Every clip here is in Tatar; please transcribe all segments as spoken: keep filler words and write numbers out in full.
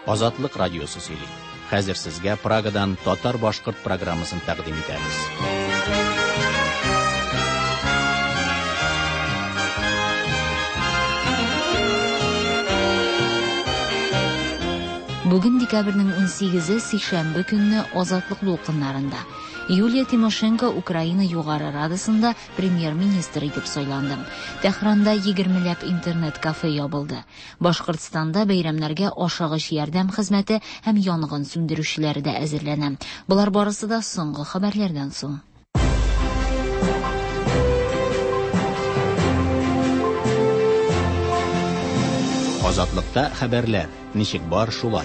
Азатлык радиосы сөйли. Хәзер сезгә Прагадан татар-башкорт программасын тәкъдим итәбез. Бүген декабрьнең унсигезе сишәмбе көнне Азатлык дулкыннарында Юлия Тимошенко Украина югары радасында премьер-министр итеп сайланды. Тәһранда егермеләп интернет-кафе ябылды. Башкортстанда бәйрәмнәргә ашыгыч ярдәм хезмәте һәм янгын сүндерүчеләре дә әзерләнә. Булар барысы да соңгы хәбәрләрдән соң. Азатлыкта хәбәрләр. Ничек бар шулай?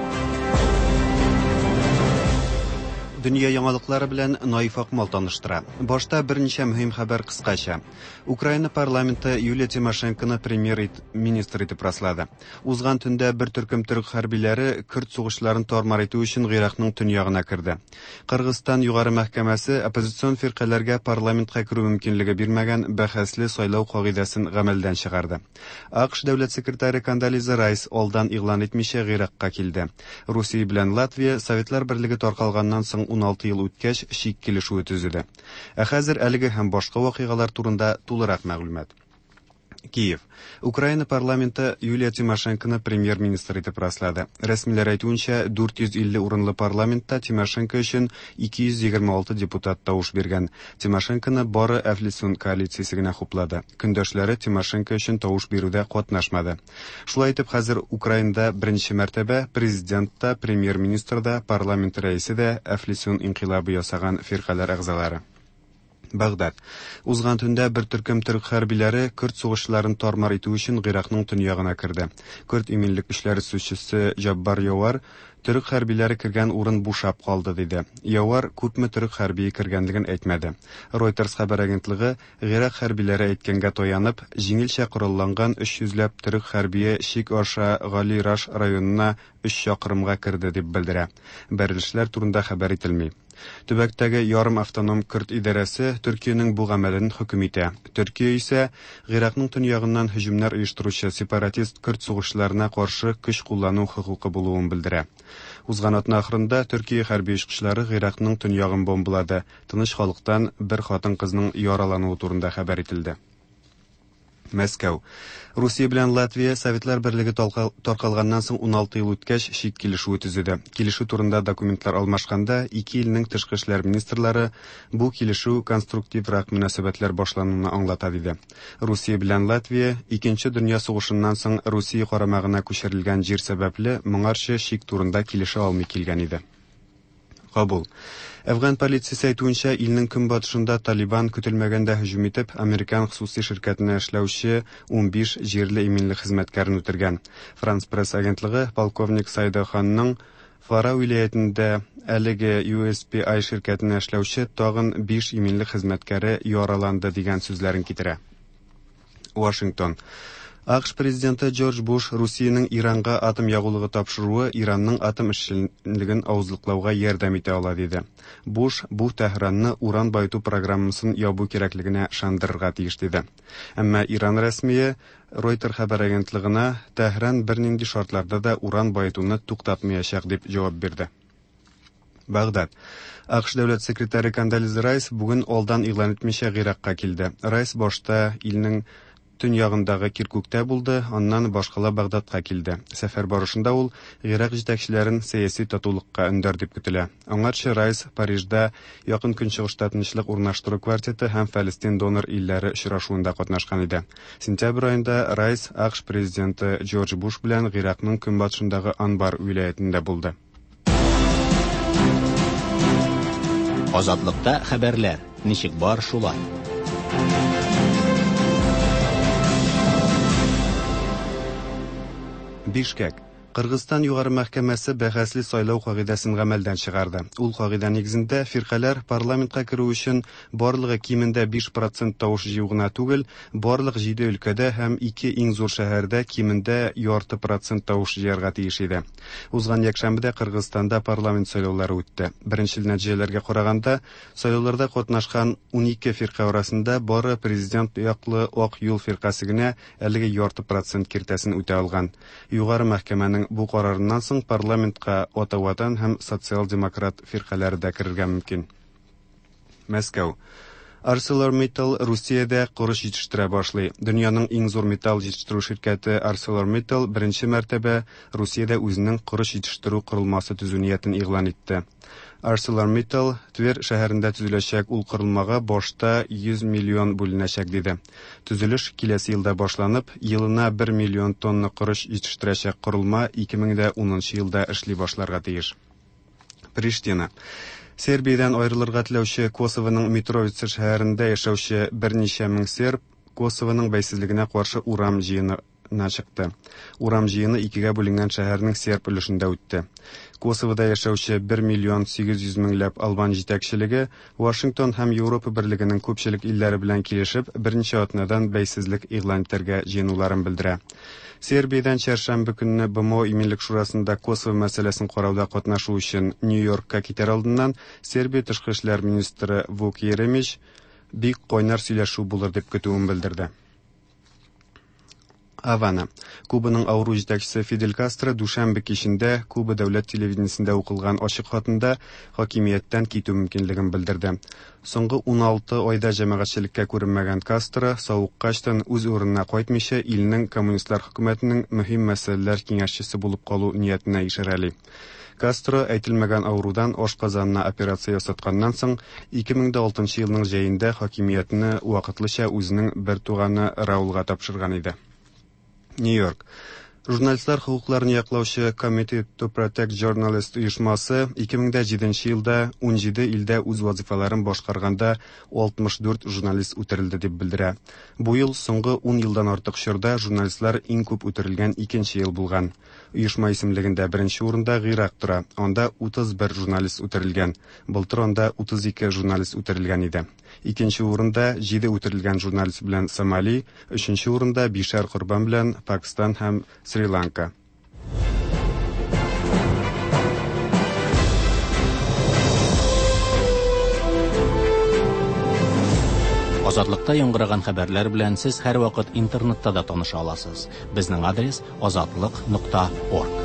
Дөнья яңалыклары белән Наиф Акмал таныштыра. Башта берничә мөһим хәбәр кыскача. Украина парламенты Юлия Тимошенконы премьер-министр итеп раслады. Узган төндә бер төркем төрек хәрбиләре Көрд сугышларын тормар итү өчен Гыйракның төньягына керде. Кыргызстан югары мәхкәмәсе оппозицион фиркаләргә парламентка керү мөмкинлеге бирмәгән бәхәсле сайлау кагыйдасын гамәлдән чыгарды. АКШ дәүләт секретаре Кондолиза Райс алдан игълан итмичә Гыйракка килде. Русия белән Латвия Советлар Берлеге таркалганнан соң ун алты ел үткәч шик килешүе төзеде. Ә хәзер әлеге һәм башка вакыйгалар турында тулырак мәгълүмат. Киев. Украина парламенты Юлия Тимошенконы премьер-министр итеп раслады. Рәсмиләр әйтүенчә, дүрт йөз илле урынлы парламентта Тимошенко өчен ике йөз егерме алты депутат тавыш биргән. Тимошенконы бары Әфлисун коалициясе генә хуплады. Көндәшләре Тимошенко өчен тавыш бирүдә катнашмады. Шулай итеп, хәзер Украинада беренче мәртәбә президент та, премьер-министр да, парламент рәисе дә Әфлисун инкыйлабы ясаган фиркалар әгъзалары. Багдад. Узган төндә бер төркем төрек хәрбиләре Көрд сугышларын тормар итү өчен Гыйракның төньягына керде. Көрд иминлек эшләре сүзчесе Җаббар Явар төрек хәрбиләре кергән урын бушап калды диде. Явар күпме төрек хәрби кергәнлеген әйтмәде. Reuters хәбәр агентлыгы Гыйрак хәрбиләре әйткәнгә таянып, җиңелчә коралланган өч йөзләп төрек хәрбие Шик аша Гали Раш районына өч чакрымга керде дип белдерә. Бәрелешләр турында хәбәр ителми. Төбәктәге ярым автоном Көрд идарәсе Төркиянең бу гамәлен хөкем итә. Төркия исә Гыйракның төньягыннан һөҗүмнәр оештыручы сепаратист Көрд сугышларына каршы көч куллану хокукы булуын белдерә. Узган атна ахырында Төркия хәрби очкычлары Гыйракның төньягын бомбалады. Тыныч халыктан бер хатын-кызның яралануы турында хәбәр ителде. Мәскәү. Русия белән Латвия Советлар Берлеге таркалганнан соң ун алты ел үткәч шик килешүе төзеде. Килешү турында документлар алмашканда ике илнең тышкы эшләр министрлары бу килешү конструктиврак мөнәсәбәтләр башлануын аңлата диде. Русия белән Латвия икенче дөнья сугышыннан соң Русия карамагына күчерелгән җир сәбәпле моңарчы шик турында килешә алмый килгән иде. Кабул. Әфган полициясе әйтүенчә, илнең көнбатышында Талибан көтелмәгәндә һөҗүм итеп, американ хусуси ширкәтенә эшләүче ун биш җирле иминлек хезмәткәрен үтергән. Франс пресс агентлыгы полковник Сайда Ханның Фара вилаятендә әлеге ю эс пи ай ширкәтенә эшләүче тагын биш иминлек хезмәткәре яраланды дигән сүзләрен китерә. Вашингтон. АКШ президенты Джордж Буш Русиянең Иранга атом ягулыгы тапшыруы Иранның атом эшчәнлеген авызлыклауга ярдәм итә ала диде. Буш бу Тәһранны уран байыту программасын ябу кирәклегенә шандырырга тиеш диде. Әмма Иран рәсмие Reuters хәбәр агентлыгына Тәһран бернинди шартларда да уран байытуны туктатмаячак дип җавап бирде. Багдад. АКШ дәүләт секретаре Кондолиза Райс бүген алдан игълан итмичә Гыйракка килде. Райс башта илнең төньягындагы Киркуктә булды, аннан башкала Багдадка килде. Сәфәр барышында ул Гыйрак җитәкчеләрен сәяси татулыкка өндәр дип көтелә. Аңарчы Райс Парижда якын көнчыгышта тынычлык урнаштыру квартеты һәм Фәлестин донор илләре очрашуында катнашкан иде. Сентябрь аенда Райс АКШ президенты Джордж Буш белән Гыйракның көнбатышындагы Анбар вилаятендә булды. Азатлыкта хәбәрләр. Ничек бар шулай? Бишкек. Кыргызстан югары мәхкәмәсе бәхәсле сайлау кагыйдасын гамәлдән чыгарды. Ул кагыйда нигезендә фиркалар парламентка керү өчен барлыгы кимендә биш процент тавыш җыю гына түгел, барлык җиде өлкәдә һәм ике иң зур шәһәрдә кимендә ярты процент тавыш җыярга тиеш иде. Узган якшәмбедә Кыргызстанда парламент сайлаулары үтте. Беренче нәтиҗәләргә караганда, сайлауларда катнашкан ун ике фирка арасында бары президент яклы Ак юл фиркасы гына әлеге ярты процент киртәсен үтә алган. Югары мәхкәмәнең Мәхкәмәсенең бу карарыннан соң парламентка Оттавадан һәм социал-демократ фиркалары да керергә мөмкин. Мәскәү. ArcelorMittal Русиядә корыш җитештерә башлый. Дөньяның иң зур металл җитештерү ширкәте ArcelorMittal беренче мәртәбә Русиядә үзенең корыш җитештерү корылмасы төзү ниятен игълан итте. ArcelorMittal Тверь шәһәрендә төзеләчәк ул корылмага башта йөз миллион бүленәчәк диде. Төзелеш киләсе елда башланып, елына бер миллион тонна корыш җитештерәчәк корылма ике мең унынчы елда эшли башларга тиеш. Приштина. Сербиядан аерылырга теләүче Косовоның Митровица шәһәрендә яшәүче берничә мең серб Косовоның бәйсезлегенә каршы урам җыенына чыкты. Урам җыены икегә бүленгән шәһәрнең серб өлешендә үтте. Косовода яшәүче бер миллион сигез йөз меңләп албан җитәкчелеге Вашингтон һәм Европа берлегенең күпчелек илләре белән килешеп, берничә атнадан бәйсезлек игълан итәргә җыенуларын белдерә. Сербиядан чәршәмбе көнне БМО Иминлек шурасында Косово мәсьәләсен карауда катнашу өчен Нью-Йоркка китәр алдыннан Сербия тышкы эшләр министры Вук Еремич бик кайнар сөйләшү булыр дип көтүен белдерде. Havana. Кубаның ауру җитәкчесе Фидель Кастро дүшәмбе кичендә Куба дәүләт телевидениесендә укылган ачык хатында хакимияттән китү мөмкинлеген белдерде. Соңгы ун алты айда җәмәгатьчелеккә күренмәгән Кастро савыккачтан үз урынына кайтмыйча илнең коммунистлар хөкүмәтенең мөһим мәсьәләләр киңәшчесе булып калу ниятенә ишарәли. Кастро әйтелмәгән авырудан ашказанына операция ясатканнан соң ике мең алтынчы елның җәендә хакимиятне вакытлыча үзенең бер туганы Раулга тапшырган иде. Нью-Йорк. Журналистлар хукукларын яклаучы Committee to Protect Journalists оешмасы ике мең җиденче елда ун җиде илдә үз вазифаларын башкарганда алтмыш дүрт журналист үтерелде дип белдерә. Бу ел соңгы ун елдан артык чорда журналистлар иң күп үтерелгән икенче ел булган. Оешма исемлегендә беренче урында Гыйрак тора. Анда утыз бер журналист үтерелгән. Былтыр анда утыз ике журналист үтерелгән иде. Икенче урында җиде үтерелгән журналист белән Сомали, өченче урында бишәр корбан белән Пакистан һәм Шри-Ланка. Азатлыкта яңгыраган хәбәрләр белән сез һәр вакыт интернетта да таныша аласыз. Безнең адрес азатлык нокта орг.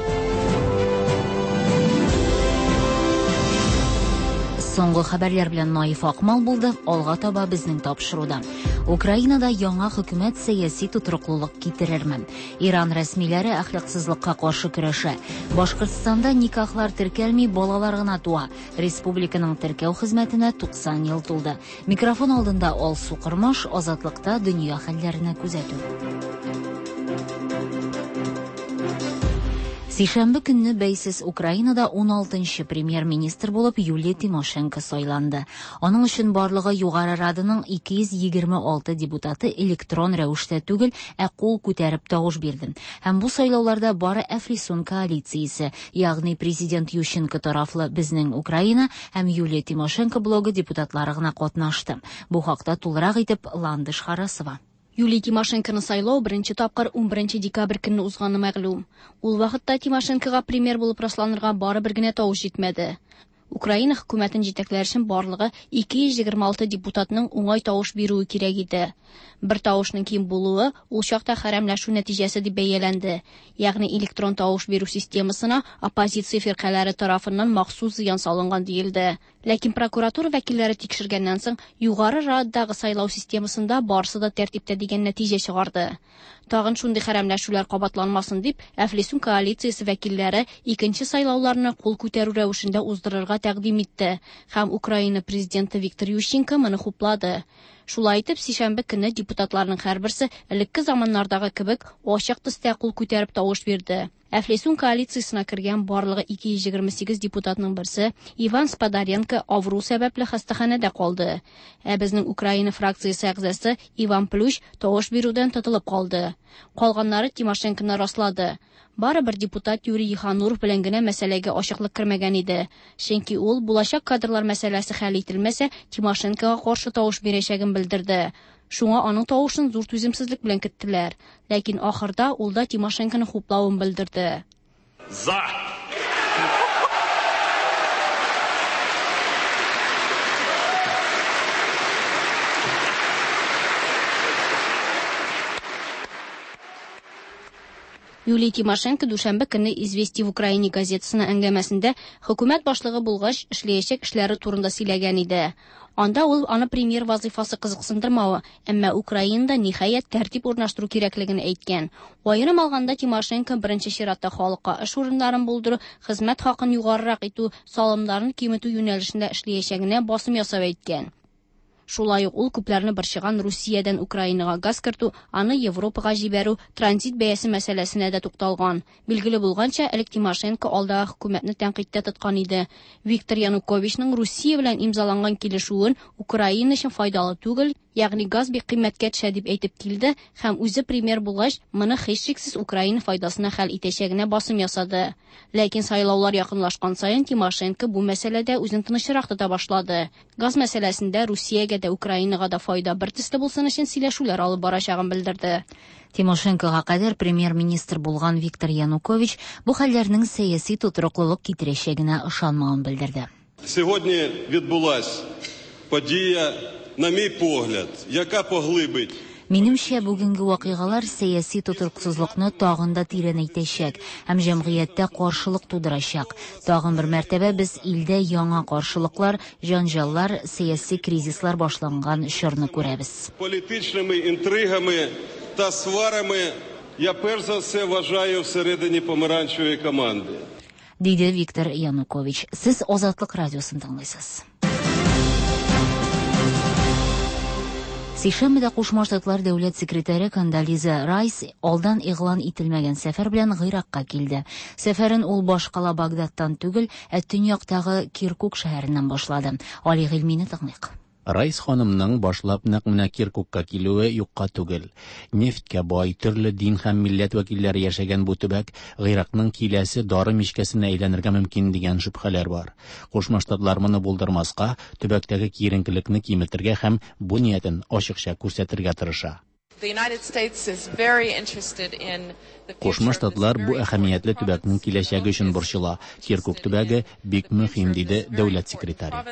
Соңгы хәбәрләр белән Наиф Акмал булды. Алга таба безнең тапшыруда. Украинада яңа хөкүмәт сәяси тотрыклылык китерерме? Иран рәсмиләре әхлаксызлыкка каршы көрәшә. Башкортстанда никахлар теркәлми, балалар гына туа. Республиканың теркәү хезмәтенә туксан ел тулды. Микрофон алдында Алсу Кырмаш, Азатлыкта дөнья хәлләренә күзәтү. Сишәмбе көнне бәйсез Украинада ун алтынчы премьер-министр булып Юлия Тимошенко сайланды. Аның өчен барлыгы Югары Раданың ике йөз егерме алты депутаты электрон рәвештә түгел, ә кул күтәреп тавыш бирде. Һәм бу сайлауларда бары Әфрисун коалициясе, ягъни президент Ющенко тарафлы Безнең Украина һәм Юлия Тимошенко блогы депутатлары гына катнашты. Бу хакта тулырак итеп Ландыш Харасова. Юлия Тимошенконы сайлау беренче тапкыр унберенче декабрь көнне узганы мәгълүм. Ул вакытта Тимошенкога премьер булып расланырга бары бер генә тавыш җитмәде. Украина хөкүмәтен җитәкләр өчен барлыгы ике йөз егерме алты депутатның уңай тавыш бирүе кирәк иде. Бер тавышның ким булуы ул чакта хәрәмләшү нәтиҗәсе дип бәяләнде. Ягъни электрон тавыш бирү системасына оппозиция фиркалары тарафыннан махсус зыян салынган диелде. Ләкин прокуратура вәкилләре тикшергәннән соң Югары Рададагы сайлау системасында барысы да тәртиптә дигән нәтиҗә чыгарды. Тагын шундый хәрәмләшүләр кабатланмасын дип, Әфлисун коалициясе вәкилләре икенче сайлауларны кул күтәрү рәвешендә уздырырга тәкъдим итте, һәм Украина президенты Виктор Ющенко моны хуплады. Шулай итеп, сишәмбе көнне депутатларның һәрберсе элекке заманнардагы кебек ачык төстә кул күтәреп тавыш бирде. Әфлисун коалициясына кергән барлыгы ике йөз егерме сигез депутатның берсе Иван Сподаренко авыру сәбәпле хастаханәдә калды. Ә безнең Украина фракциясе әгъзасы Иван Плющ тавыш бирүдән тотылып калды. Калганнары Тимошенконы раслады. Бары бер депутат Юрий Ихануров белән генә мәсьәләгә ачыклык кертмәгән иде. Чөнки ул булачак кадрлар мәсьәләсе хәл ителмәсә, Тимошенкога каршы тавыш бирәчәген белдерде. Шуңа аның тавышын зур түземсезлек белән көттеләр. Ләкин ахырда ул да Тимошенконы хуплавын белдерде. За! Юлия Тимошенко дүшәмбе көнне «Известия в Украине» газетасына әңгәмәсендә хөкүмәт башлыгы булгач эшләячәк эшләре турында сөйләгән иде. Анда ул аны премьер вазифасы кызыксындырмавы, әмма Украинада ниһаять тәртип урнаштыру кирәклеген әйткән. Аерым алганда Тимошенко беренче чиратта халыкка эш урыннарын булдыру, хезмәт хакын югарырак итү, салымнарны киметү юнәлешендә эшләячәгенә басым ясап әйткән. Шулай ук ул күпләрне борчыган Русиядән Украинага газ кертү, аны Европага җибәрү, транзит бәясе мәсьәләсенә дә тукталган. Билгеле булганча, элек Тимошенко алдагы хөкүмәтне тәнкыйтьтә тоткан иде. Виктор Януковичның Русия белән имзаланган килешүен Украина өчен файдалы түгел, ягъни газ бик кыйммәткә төшә дип әйтеп килде һәм үзе премьер булгач, моны һичшиксез Украина файдасына хәл итәчәгенә басым ясады. Ләкин сайлаулар якынлашкан саен Тимошенко бу мәсьәләдә үзен тынычрак тота башлады. Газ мәсьәләсендә Русиягә дә Украинага да файда бертөсле булсын өчен сөйләшүләр алып барачагын белдерде. Тимошенкога кадәр премьер-министр булган Виктор Янукович бу хәлләрнең сәяси тотрыклылык китерәчәгенә ышанмавын белдерде. Сьогодні відбулась подія, на мій погляд, яка поглибить Минемчә, бүгенге вакыйгалар сәяси тотрыксызлыкны тагын да тирәнәйтәчәк һәм җәмгыятьтә каршылык тудырачак. Тагын бер мәртәбә без илдә яңа каршылыклар, җанҗаллар, сәяси кризислар башланган чорны күрәбез. Політичними інтригами та сварами я перш за все вважаю всередині помаранчевої команди. Диде Виктор Янукович. Сез Азатлык радиосын тыңлыйсыз. Сейшәмбедә Кушма Штатлар дәүләт секретаре Кондолиза Райс алдан игълан ителмәгән сәфәр белән Гыйракка килде. Сәфәрен ул башкала Багдадтан түгел, ә төньяктагы Киркук шәһәреннән башлады. Али Гыйлмине тыңлыйк. Райс ханымның башлап нәкъ менә Киркукка килүе юкка түгел. Нефткә бай, төрле дин һәм милләт вәкилләре яшәгән бу төбәк Гыйракның киләсе дары мичкәсенә әйләнергә мөмкин дигән шөбһәләр бар. Кушма Штатлар моны булдырмаска, төбәктәге киеренкелекне киметергә һәм бу ниятен ачыкча күрсәтергә тырыша. Кушма Штатлар бу әһәмиятле төбәкнең киләчәге өчен борчыла. Киркук төбәге бик мөһим, диде дәүләт секретаре.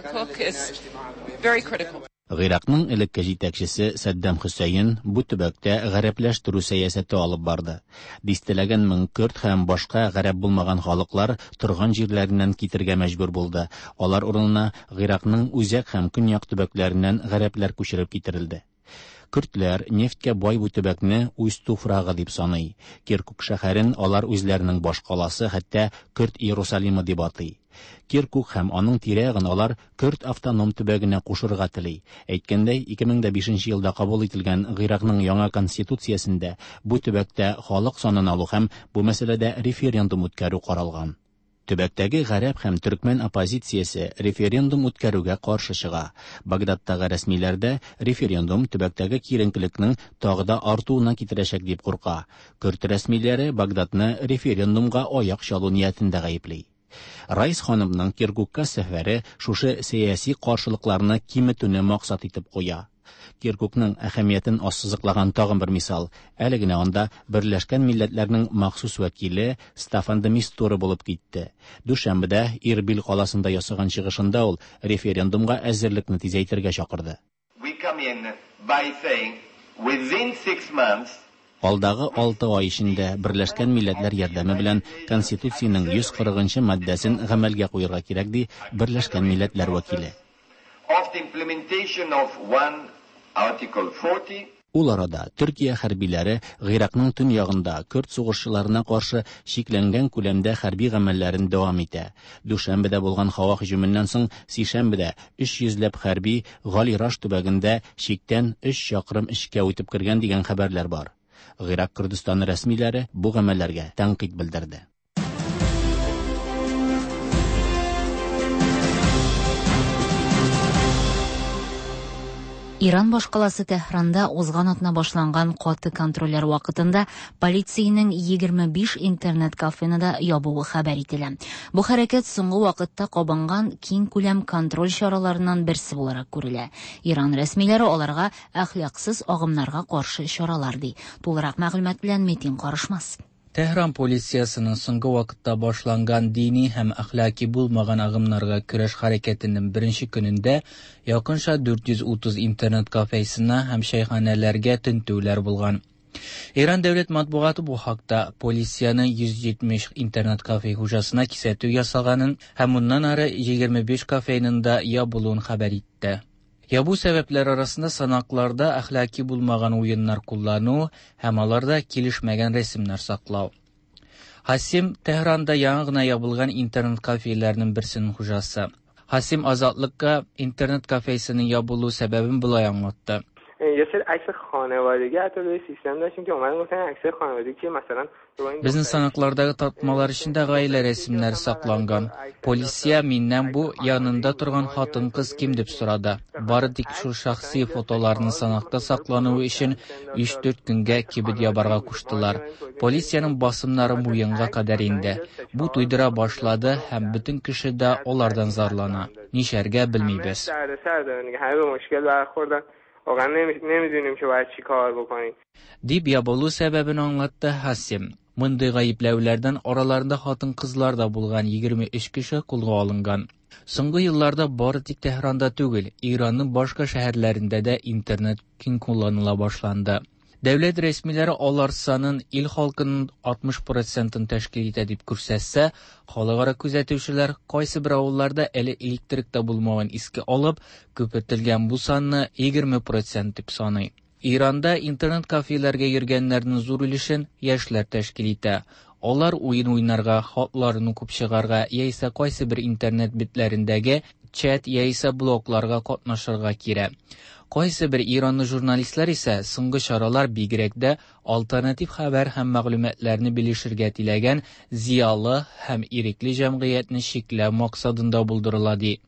Гыйракның элекке җитәкчесе Саддам Хусейн бу төбәктә гарәпләштерү сәясәте алып барды. Дистәләгән мең көрд һәм башка гарәп булмаган халыклар торган җирләреннән китергә мәҗбүр булды. Алар урынына Гыйракның үзәк һәм көньяк төбәкләреннән гарәпләр күчереп китерелде. Көртләр нефткә бай бу төбәкне үз туфрагы дип саный. Киркук шәһәрен алар үзләренең башкаласы, хәтта Көрд Иерусалимы дип атый. Киркук һәм аның тирәген алар Көрд автоном төбәгенә кушырга тели. Әйткәндәй, ике мең бишенче елда кабул ителгән Гыйракның яңа конституциясендә бу төбәктә халык санын алу һәм бу мәсьәләдә референдум үткәрү каралган. Төбәктәге гарәп һәм төркмән оппозициясе референдум үткәрүгә каршы чыга. Багдадтагы рәсмиләрдә референдум төбәктәге киеренкелекнең тагы да артуына китерәчәк дип курка. Көрд рәсмиләре Багдадны референдумга аяк чалу ниятендә гаепли. Райс ханымның Киркукка сәфәре шушы сәяси каршылыкларны киметүне максат итеп куя. Киркукның әһәмиятен ассызыклаган тагын бер мисал. Әле генә анда Берләшкән Милләтләрнең махсус вәкиле Стафан де Мистура булып китте. Дүшәмбедә Ирбил каласында ясаган чыгышында ул референдумга әзерлекне тизәйтергә чакырды. Алдагы алты ай эчендә Берләшкән Милләтләр ярдәме белән Конституциянең йөз кырыгынчы маддәсен гамәлгә куярга кирәк, ди Берләшкән Милләтләр вәкиле. Ул арада Төркия хәрбиләре Гыйракның төньягында Көрд сугышчыларына каршы шикләнгән күләмдә хәрби гамәлләрен дәвам итә. Дүшәмбедә булган һава һөҗүменнән соң сишәмбедә өч йөзләп хәрби Галираш төбәгендә шиктән өч чакрым эчкә үтеп кергән дигән хәбәрләр бар. Гыйрак Көрдистаны рәсмиләре бу гамәлләргә тәнкыйть белдерде. Иран башкаласы Тәһранда узган атна башланган каты контрольләр вакытында полициянең егерме биш интернет-кафены да ябуы хәбәр ителә. Бу хәрәкәт соңгы вакытта кабынган киң күләм контроль чараларыннан берсе буларак күрелә. Иран рәсмиләре аларга әхлаксыз агымнарга каршы чаралар ди. Тулырак мәгълүмат белән Метин Карышмас. Тәһран полициясының соңгы вакытта башланган дини һәм әхлаки булмаган агымнарга көрәш хәрәкәтенең беренче көнендә якынча дүрт йөз утыз интернет кафесына һәм чәйханәләргә тентүләр булган. Иран дәүләт матбугаты бу хакта полицияның йөз җитмеш интернет кафе хуҗасына кисәтү ясаганын һәм моннан ары егерме биш кафеның да ябылуын хәбәр итте. Ябу сәбәпләр арасында санакларда әхлаки булмаган уеннар куллану һәм аларда килешмәгән рәсемнәр саклау. Хасим Техранда яңа гына ябылган интернет кафеләрнең берсенең хуҗасы. Хасим Азатлыкка интернет кафесының ябылу сәбәбен булай аңлатты. Безнең санаклардагы тартмалар эчендә гаилә рәсемнәре сакланган. Полиция миннән бу янында торган хатын-кыз ким дип сорады. Бары тик шул шәхси фотоларның санакта саклануы өчен өч-дүрт көнгә кибет ябарга куштылар. Полициянең басымнары муенга кадәр инде. Бу туйдыра башлады һәм бөтен кеше дә алардан зарлана. Нишәргә белмибез. Дип ябылу сәбәбен аңлатты Хасим. Мондый гаепләүләрдән араларында хатын-кызлар да булган егерме өч кеше кулга алынган. Соңгы елларда бары тик Техранда түгел, Иранның башка шәһәрләрендә дә интернет киң кулланыла башланды. Дәүләт рәсмиләре алар санын ил халкының алтмыш процентын тәшкил итә дип күрсәтсә, халыкара күзәтүчеләр кайсы бер авылларда әле электрик та булмаган иске алып, күпертелгән бу санны егерме процент дип саный. Иранда интернет кафеләргә йөргәннәрнең зур өлешен яшьләр тәшкил итә. Алар уен уйнарга, хатларын укып чыгарга, яисә кайсы бер интернет битләрендәге чат яисә блогларга катнашырга кирәк. Кайсы бер Иранлы журналистлар исә соңгы чаралар бигрәк дә альтернатив хәбәр һәм мәгълүматларны белешергә теләгән зиялы һәм ирекле җәмгыятьне чикләү максатында булдырыла ди.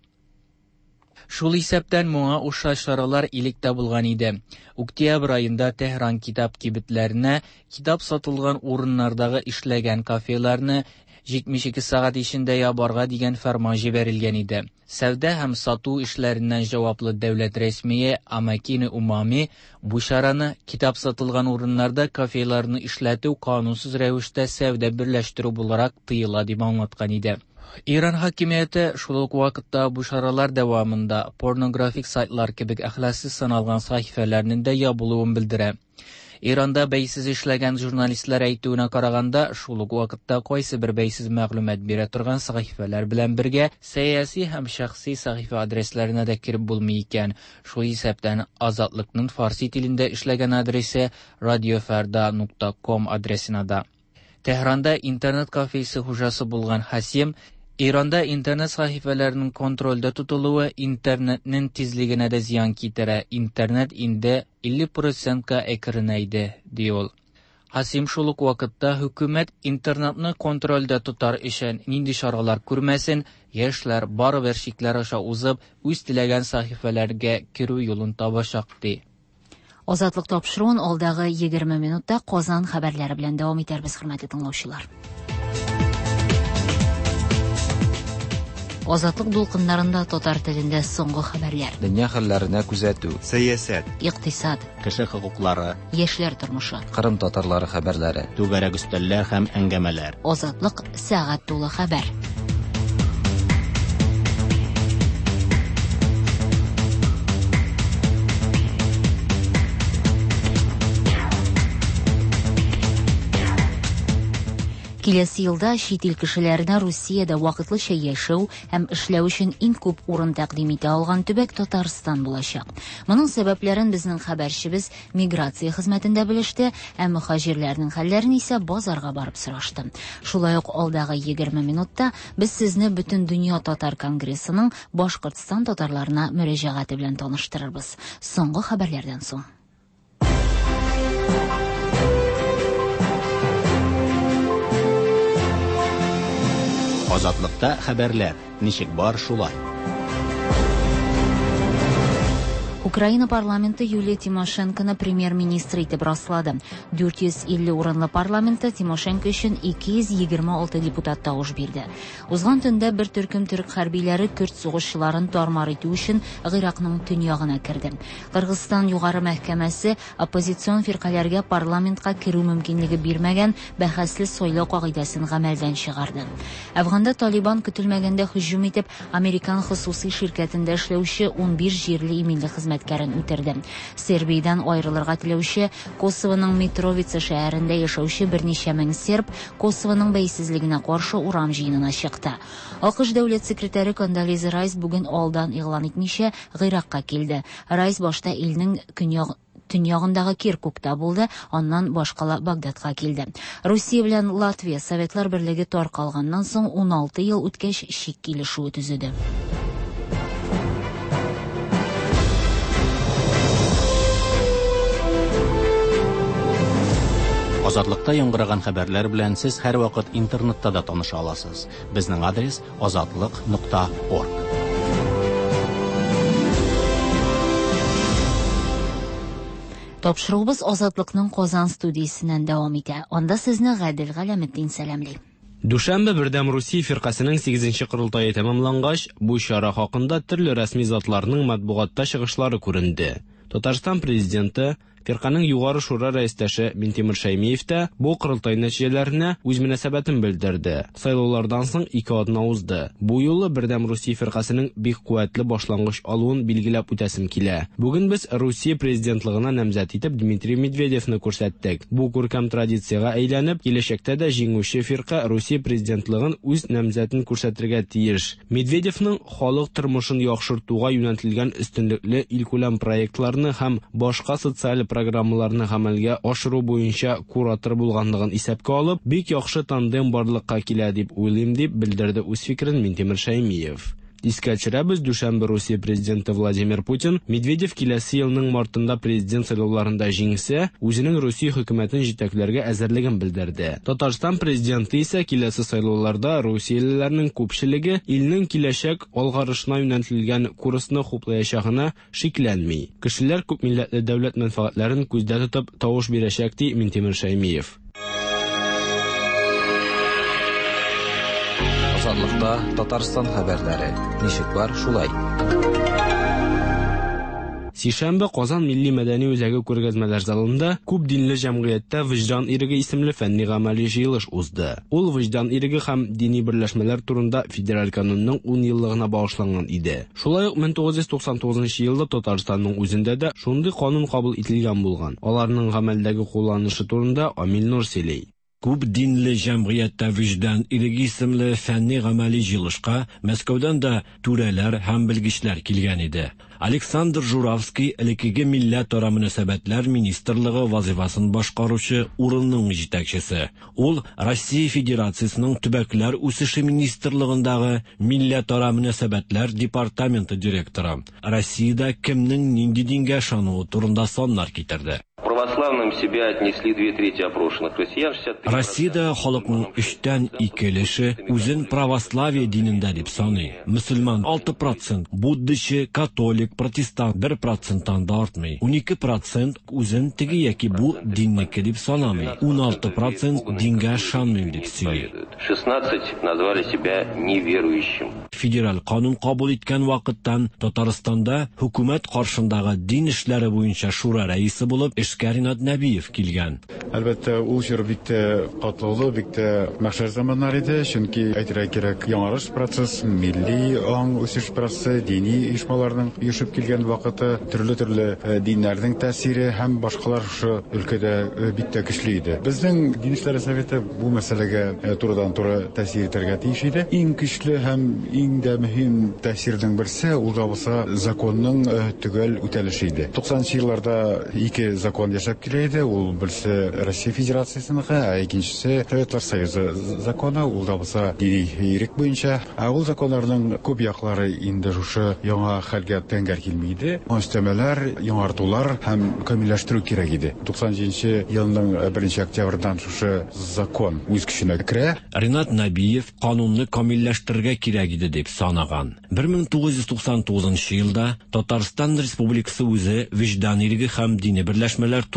Шул исәптән моңа охшаш чаралар илектә булган иде. Октябрь айында Техран китап кибетләренә китап сатылган урыннардагы эшләгән кафеларны җитмеш ике сәгать эчендә ябарга дигән фәрман җибәрелгән иде. Сәүдә һәм сату эшләреннән җаваплы дәүләт рәсмие Амакины Умами бу чараны китап сатылган урыннарда кафеларны эшләтү канунсыз рәвештә сәүдә берләштерү буларак тыела дип аңлаткан иде. Иран хакимияте шул ук вакытта бу чаралар дәвамында порнографик сайтлар кебек әхлаксыз саналган сахифаларның да ябылуын белдерә. Иранда бәйсез эшләгән журналистлар әйтүенә караганда, шул ук вакытта кайсы бер бәйсез мәгълүмат бирә торган сахифалар белән бергә сәяси һәм шәхси сахифа адресларына да киреп булмый икән. Шул исәптән Азатлыкның фарси телендә эшләгән адресы радиофарда нокта ком адресына да. Техранда интернет кафесы хуҗасы булган Хасим Иранда интернет сахифаларының контрольдә тотылуы интернетның тизлегенә дә зыян китерә. Интернет инде илле процентка әкренәйде, ди ул. Хасим шул ук вакытта хөкүмәт интернетны контрольдә тотар өчен нинди чаралар күрмәсен, яшьләр барыбер шикләр аша узып, үз теләгән сахифаларга керү юлын табачак, ди. Азатлык тапшыруын алдагы егерме минутта Казан хәбәрләре белән дәвам итәрбез, хөрмәтле тыңлаучылар. Азатлык дулкыннарында татар телендә соңгы хәбәрләр. Дөнья хәлләренә күзәтү, сәясәт, икътисад, кеше хокуклары, яшьләр тормышы, Кырым татарлары хәбәрләре, түгәрәк өстәлләр һәм әңгәмәләр. Азатлык сәгать тулы хәбәр. Киләсе елда чит ил кешеләренә Русиядә вакытлыча яшәү һәм эшләү өчен иң күп урын тәкъдим итә алган төбәк Татарстан булачак. Моның сәбәпләрен безнең хәбәрчебез миграция хезмәтендә белеште, ә мөхаҗирләрнең хәлләрен исә базарга барып сорашты. Шулай ук алдагы егерме минутта без сезне бөтен дөнья татар конгрессының Башкортстан татарларына мөрәҗәгате белән таныштырырбыз. Соңгы хәбәрләрдән соң. Азатлыкта хәбәрләр. Ничек бар шулай? Украина парламенты Юлия Тимошенконы премьер-министр итеп раслады. дүрт йөз илле урынлы парламентта Тимошенко өчен ике йөз егерме алты депутат тавыш бирде. Узган төндә бер төркем төрек хәрбиләре Көрд сугышчыларын тармар итү өчен Гыйракның төньягына кирде. Кыргызстан югары мәхкәмәсе оппозицион фиркаләргә парламентка керү мөмкинлеге бирмәгән бәхәсле сайлау кагыйдәсен гамәлдән чыгарды. Әфганда Талибан көтелмәгәндә һөҗүм итеп, Американ хосусый ширкәтендә эшләүче унбиш җирле иминле хезмәткәр гаскәрен үтерде. Сербиядан аерылырга теләүче Косовоның Митровица шәһәрендә яшәүче берничә мең серб Косовоның бәйсезлегенә каршы урам җыенына чыкты. АКШ дәүләт секретаре Кондолиза Райс бүген алдан игълан итмичә Гыйракка килде. Райс башта илнең көньяг төньягындагы Киркукта булды, аннан башкала Багдадка килде. Русия белән Латвия Советлар берлеге таркалганнан соң ун алты ел үткәч чик килешүе төзеде. Азатлыкта яңгыраган хәбәрләр белән сез һәр вакыт интернетта да таныша аласыз. Безнең адрес азатлык нокта орг. Тапшыруыбыз Азатлыкның Казан студиясеннән дәвам итә. Анда сезне Гадел Галәметдин сәламли. Дүшәмбе бердәм Русия фиркасының сигезенче курултайы тәмамлангач, бу чара хакында төрле рәсми затларның матбугатта чыгышлары күренде. Татарстан президенты Фирканың югары шура рәистәше Минтимер Шәймиев тә бу курултай нәтиҗәләренә үз мөнәсәбәтен белдерде. Сайлаулардан соң ике атна узды. Бу юлы бердәм Русия фиркасының бик куәтле башлангыч алуын билгеләп үтәсем килә. Бүген без Русия президентлыгына намзәт итеп Дмитрий Медведевны күрсәттек. Бу күркәм традициягә әйләнеп, киләчәктә дә җиңүче фирка Русия президентлыгын үз намзәтен күрсәтергә тиеш. Медведевның халык тормышын яхшыртуга юнәлтелгән өстенлекле илкүләм проектларны һәм башка социаль программаларны гамәлгә ашыру буенча куратор булганлыгын исәпкә алып, бик яхшы тандем барлыкка килә дип уйлыйм дип белдерде үз фикерен Минтимер Шәймиев. Искә төшерәбез, дүшәмбе Русия президенты Владимир Путин Медведев киләсе елның мартында президент сайлауларында җиңсә, үзенең Русия хөкүмәтен җитәкләргә әзерлеген белдерде. Татарстан президенты исә киләсе сайлауларда русиялеләрнең күпчелеге илнең киләчәк алгарышына юнәлтелгән курсны хуплаячагына шикләнми. Кешеләр күп милләтле дәүләт мәнфәгатьләрен күздә тотып тавыш бирәчәк ди Минтимер Шәймиев. Азатлыкта Татарстан хәбәрләре. Ничек бар шулай? Сишәмбе Казан милли мәдәни үзәге күргәзмәләр залында күп динле җәмгыятьтә Вөҗдан иреге исемле фәнни-гамәли җыелыш узды. Ул Вөҗдан иреге һәм дини берләшмәләр турында федераль канунның ун еллыгына багышланган иде. Шулай ук мең тугыз йөз туксан тугызынчы елда Татарстанның үзендә дә шундый канун кабул ителгән булган. Аларның гамәлдәге кулланышы турында Амил Нур сөйли. Күп динле җәмгыятьтә Вөҗдан иреге исемле фәнни-гамәли җыелышка Мәскәүдән дә түрәләр һәм белгечләр килгән иде. Александр Журавский элекеге милләтара мөнәсәбәтләр министрлыгы вазифасын башкаручы урынның җитәкчесе. Ул Россия Федерациясының төбәкләр үсеше министрлыгындагы милләтара мөнәсәбәтләр департаменты директоры. Россиядә кемнең нинди дингә ышануы турында саннар китерде. Православным себя отнесли две трети опрошенных россиян. Россиядә халыкның өчтән ике өлеше үзен православие динендә дип саный. Мөселман алты процент, буддичы, католик, протестант бер проценттан да артмый. ун ике процент үзен теге яки бу диннеке дип санамый. ун алты процент дингә ышанмый дип сөйли. шестнадцать назвали себя неверующим. Федераль канун кабул иткән вакыттан Татарстанда хөкүмәт каршындагы дин эшләре буенча шура рәисе булып эшкә Ринат Нәбиев килгән. Әлбәттә, ул чор бик тә катлаулы, бик тә мәхшәр заманнар иде, чөнки әйтергә кирәк, яңарыш процесс, милли аң үсеш процессы, дини оешмаларның оешып килгән вакыты, төрле-төрле диннәрнең тәэсире һәм башкалар шушы өлкәдә бик тә көчле иде. Безнең Дин эшләре советы бу мәсьәләгә турыдан-туры тәэсир итәргә тиеш иде. Иң көчле һәм иң дә мөһим тәэсирнең берсе ул да булса законның төгәл үтәлеше иде. туксанынчы елларда ике закон яшәп килә иде. Ул берсе Россия Федерациясенеке, ә икенчесе Советлар Союзы законы, ул да булса дини ирек буенча. Ә ул законнарның күп яклары инде шушы яңа хәлгә тәңгәл килми иде. Өстәмәләр, яңартулар һәм камилләштерү кирәк иде. туксан җиденче елның беренче октябрьдан шушы закон үз көченә керә. Ринат Нәбиев канунны камилләштерергә кирәк иде дип санаган. бер мең тугыз йөз туксан тугызынчы елда Татарстан Республикасы үзе Вөҗдан иреге һәм дини берләшмәләр турында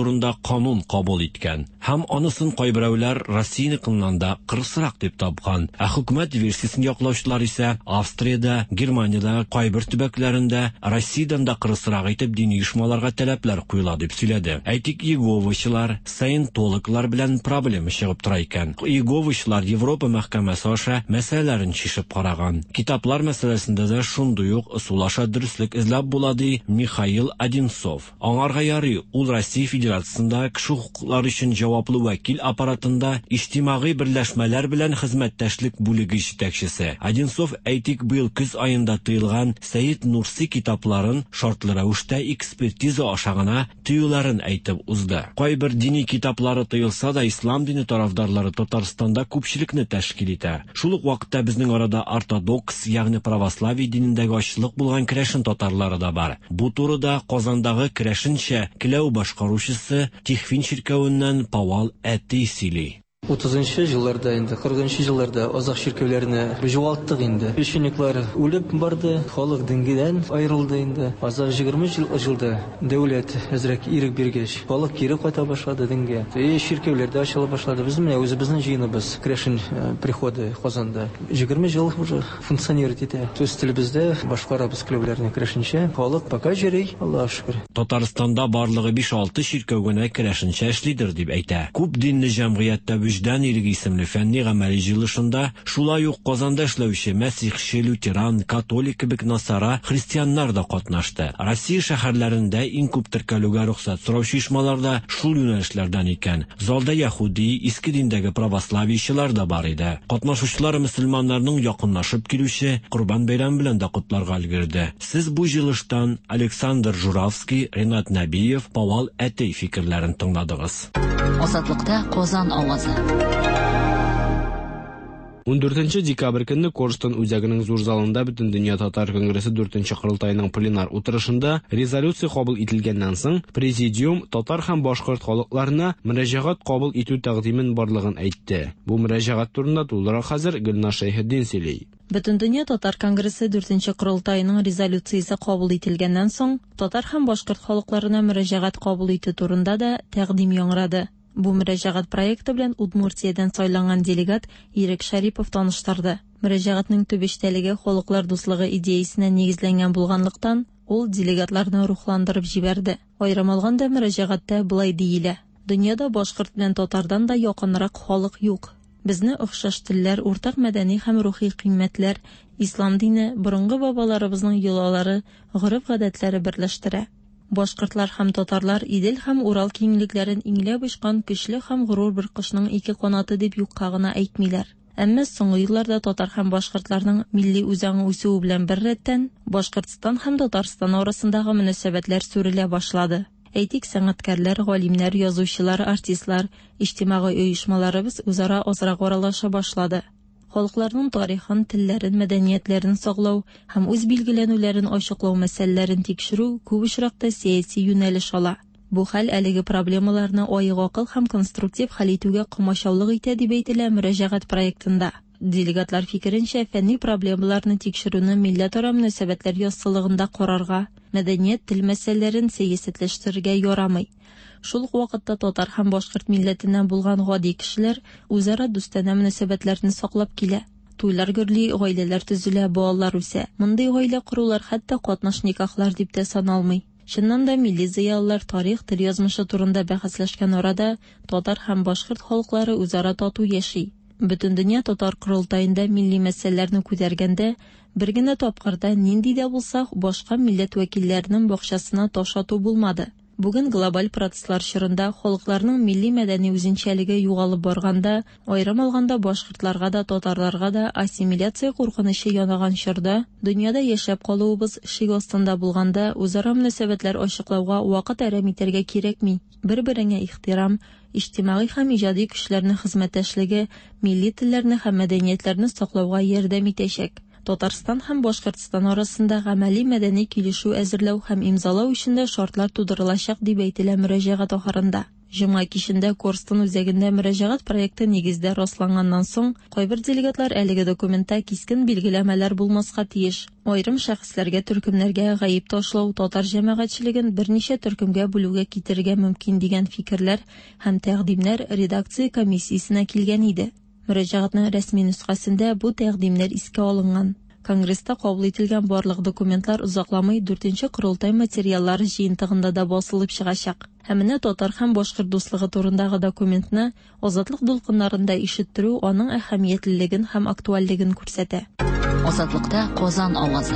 канун кабул иткән. Һәм анысын кайберәүләр Россияныкыннан да кырысрак дип тапкан. Ә хөкүмәт версиясын яклаучылар исә Австриядә, Германиядә, кайбер төбәкләрендә Россиядән да кырысрак итеп дини оешмаларга таләпләр куела дип сөйләде. Әйтик, Иеговачылар, саентологлар белән проблема чыгып тора икән. Иеговачылар Европа мәхкәмәсе аша мәсьәләләрен чишеп караган. Китаплар мәсьәләсендә дә шундый ук сулаша дөрестлек эзләп була ди Михаил Одинцов. Аңарга ярый, ул Россия Федерациясендә кеше хукуклары өчен җаваплы вәкил аппаратында иҗтимагый берләшмәләр белән хезмәттәшлек бүлеге җитәкчесе. Одинцов әйтик, быел көз аенда тыелган Сәйид Нурси китапларын шартлы рәвештә экспертиза аша гына тыюларын әйтеп узды. Кайбер дини китаплары тыелса да, ислам дине тарафдарлары Татарстанда күпчелекне тәшкил итә. Шул ук вакытта безнең арада ортодокс, ягъни православие динендәге ачлык булган Керәшен татарлары да бар. Бу турыда Казандагы Керәшенчә Киләү башкаручысы Тихвин ширкәвеннән Павал Әти сөйли. утызынчы елларда инде, кырыгынчы елларда азак ширкәүләрне югалттык инде. Священниклар үлеп барды, халык дингедән аерылды инде. Азак егерме елда дәүләт әзрәк ирек биргәч, халык кире кайта башлады дингә. И ширкәүләр дә ачыла башлады. Без менә үзебезнең җыеныбыз, Керәшен приходы Казанда егерме ел уже функционирует итә. Төз телебездә башкарабыз клубләрне Керәшенчә. Халык пока җыри, Аллаһка шөкер. Татарстанда барлыгы биш-алты ширкәү генә Керәшенчә эшлидер дип әйтә. Күп динле җәмгыятьтә Вөҗдан иреге исемле фәнни гамәли җыелышында шулай ук Казанда эшләүче мәсихче, лютеран, католик кебек насара христианнар да катнашты. Россия шәһәрләрендә иң күп теркәлүгә рөхсәт сораучы оешмаларда шул юнәлешләрдән икән. Залда яһуди, иске диндәге православиечылар да бар иде. Катнашучылар мөселманнарның якынлашып килүче Курбан бәйрәме белән дә котларга өлгерде. Сез бу җыелыштан Александр Журавский, Ренат Нәбиев, Павал Әтей фикерләрен тыңладыгыз. Азатлыкта Казан авазы. ундүртенче декабрь көнне Корстон үзәгенең зур залында Бөтен дөнья татар конгрессы дүртенче курултайының пленар утырышында резолюция кабул ителгәннән соң президиум татар һәм башкорт халыкларына мөрәҗәгать кабул итү тәкъдимен барлыгын әйтте. Бу мөрәҗәгать турында тулырак хәзер Гөлнар Шәйхетдин сөйли. Бөтен дөнья татар конгрессы дүртенче курултайының резолюциясе кабул ителгәннән соң татар һәм башкорт халыкларына мөрәҗәгать кабул итү турында да тәкъдим яңгырады. Бу мөрәҗәгать проекты белән Удмуртиядән сайланган делегат Ирек Шәрипов таныштырды. Мөрәҗәгатьнең төп эчтәлеге халыклар дуслыгы идеясенә нигезләнгән булганлыктан, ул делегатларны рухландырып җибәрде. Аерым алганда мөрәҗәгатьтә булай диелә: дөньяда башкорт белән татардан да якынрак халык юк. Безне охшаш телләр, уртак мәдәни һәм рухи кыйммәтләр, ислам дине, борынгы бабаларыбызның йолалары, гореф-гадәтләре берләштерә. Башкортлар һәм татарлар Идел һәм Урал киңлекләрен иңләп очкан көчле һәм горур бер кошның ике канаты дип юкка гына әйтмиләр. Әмма соңгы елларда татар һәм башкортларның милли үзаңы үсүе белән бер рәттән Башкортстан һәм Татарстан арасындагы мөнәсәбәтләр сүрелә башлады. Әйтик, сәнгатькәрләр, галимнәр, язучылар, артистлар, иҗтимагый оешмаларыбыз үзара азрак аралаша башлады. Халыкларның тарихын, телләрен, мәдәниятләрен саклау һәм үз билгеләнүләрен ачыклау мәсьәләләрен тикшерү күп очракта сәяси юнәлеш ала. Бу хәл әлеге проблемаларны аек акыл һәм конструктив хәл итүгә комачаулык итә дип әйтелә мөрәҗәгать проектында. Делегатлар фикеренчә, фәнни проблемаларны тикшерүне милләтара мөнәсәбәтләр яссылыгында карарга, мәдәният, тел мәсьәләләрен сәясәтләштерергә ярамый. Шул ук вакытта татар һәм башкорт милләтеннән булган гади кешеләр үзара дустанә мөнәсәбәтләрне саклап килә. Туйлар гөрли, гаиләләр төзелә, балалар үсә. Мондый гаилә корулар хәтта катнаш никахлар дип тә саналмый. Чыннан да милли зыялылар тарих, тел язмышы турында бәхәсләшкән арада татар һәм башкорт халыклары үзара тату яши. Бөтен дөнья татар курултаенда милли мәсьәләләрне күтәргәндә бер генә тапкырда нинди дә булса башка милләт вәкилләренең бакчасына таш ату булмады. Бүген глобаль процесслар чорында халыкларның милли мәдәни үзенчәлеге югалып барганда, аерым алганда башкортларга да, татарларга да ассимиляция куркынычы янаган чорда, дөньяда яшәп калуыбыз шик астында булганда, үзара мөнәсәбәтләр ачыклауга вакыт әрәм итәргә кирәкми. Бер-береңә ихтирам, иҗтимагый һәм иҗади көчләрнең хезмәттәшлеге милли телләрне һәм мәдәниятләрне саклауга ярдәм итәчәк. Татарстан һәм Башкортстан арасында гамәли мәдәни килешү әзерләү һәм имзалау өчен дә шартлар тудырылачак дип әйтелә мөрәҗәгать ахырында. Җомга кичендә Корстон үзәгендә мөрәҗәгать проекты нигездә расланганнан соң, кайбер делегатлар әлеге документта кискен билгеләмәләр булмаска тиеш. Айрым шәхесләргә төркемнәргә гаеп ташлау татар җәмәгатьчелеген берничә төркемгә бүлүгә китерергә мөмкин дигән фикерләр һәм тәкъдимнәр редакция комиссиясенә килгән иде. Мөрәҗәгатьнең рәсми нөсхәсендә бу тәкъдимнәр искә алынган. Конгресста кабул ителгән барлык документлар озакламый дүртенче корылтай материаллары җыентыгында да басылып чыгачак. Һәм менә татар һәм башкорт дуслыгы турындагы документны азатлык дулкыннарында ишеттерү аның әһәмиятлелеген һәм актуальлеген күрсәтә. Азатлыкта Казан авазы.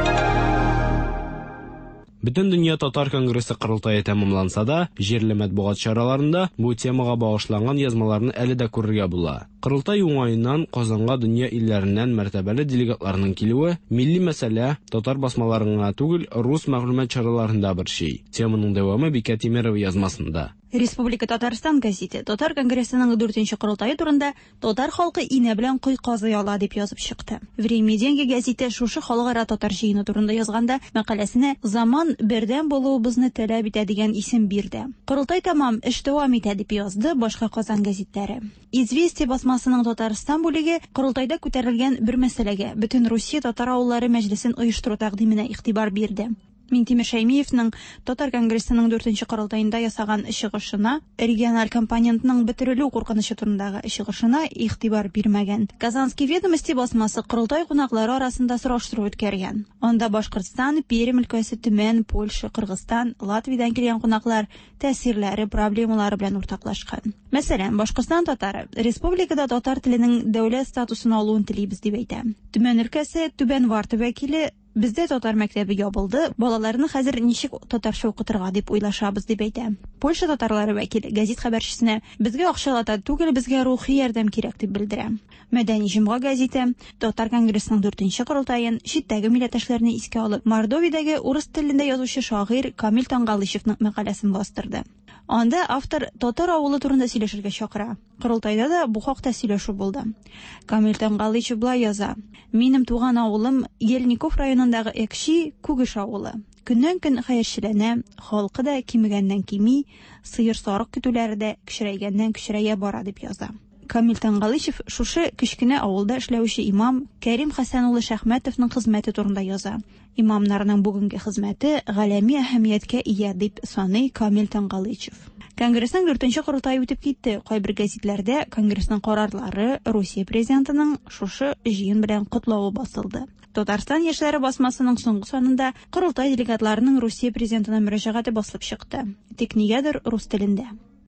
Бөтен дөнья татар конгрессы корылтайы тәмамланса да, җирле матбугат чараларында бу темага багышланган язмаларны әле дә күрергә була. Корылтай уңаеннан Казанга дөнья илләреннән мәртәбәле делегатларның килүе милли мәсьәлә татар басмаларына түгел, рус мәгълүмат чараларында бер шей. Теманың дәвамы Бикә Тимерова язмасында. Республика Татарстан газеты Татар конгрессының дүртенче корылтайы турында татар халкы инә белән кой казый ала дип язып чыкты. Время деньги газеты шушы халыкара татар җыены турында язганда мәкаләсенә заман бердәм булуыбызны таләп итә дигән исем бирде. Корылтай тамам, эш дәвам итә дип язды башка Казан газетләре. Известия басмасының Татарстан бүлеге корылтайда күтәрелгән бер мәсьәләгә бөтен Русия татар авыллары мәҗлесен оештыру тәкъдименә игътибар бирде. Минтимер Шәймиевның Татар конгрессының дүртенче корылтайында ясаган чыгышына, региональ компонентның бетерелү куркынычы турындагы чыгышына игътибар бирмәгән. Казанский ведомости басмасы корылтай кунаклары арасында сораштыру үткәргән. Анда Башкортстан, Пермь өлкәсе, Төмән, Польша, Кыргызстан, Латвиядән килгән кунаклар тәэсирләре, проблемалары белән уртаклашкан. Мәсәлән, Башкортстан татары республикада татар теленең дәүләт статусын алуын телибез дип әйтә. Төмән өлкәсе, Түбән Варты вәкиле бездә татар мәктәбе ябылды, балаларны хәзер ничек татарча укытырга дип уйлашабыз дип әйтә. Польша татарлары вәкил газет хәбәрчесенә безгә акчалата түгел, безгә рухи ярдәм кирәк дип белдерә. Мәдәни җомга газеты Татар конгрессының дүртенче корылтайын читтәге милләттәшләрне искә алып, Мордовиядәге урыс телендә язучы шагыйрь Камил Таңгалычевның мәкаләсен бастырды. Анда автор татар авылы турында сөйләшергә чакыра. Корылтайда да бу хакта сөйләшү булды. Камил Таңгалычев булай яза: "Минем туган авылым Ельников районындагы Экши Күгеш авылы. Көннән-көн хәерчеләнә, халкы да кимегәннән кими, сыер сарык көтүләре дә кечерәйгәннән кечерәя бара" дип яза. Камил Таңгалычев шушы кечкенә авылда эшләүче имам Кәрим Хәсән улы Шәхмәтовның хезмәте турында яза. Имамнарның бүгенге хезмәте галәми әһәмияткә ия дип саный Камил Таңгалычев. Конгрессның дүртенче корылтайы үтеп китте. Кайбер газетләрдә конгрессның карарлары Русия президентының шушы җыен белән котлавы басылды. Татарстан яшьләре басмасының соңгы санында корылтай делегатларының Русия президентына мөрәҗәгате басылып чыкты. Тик нигәдер рус телендә.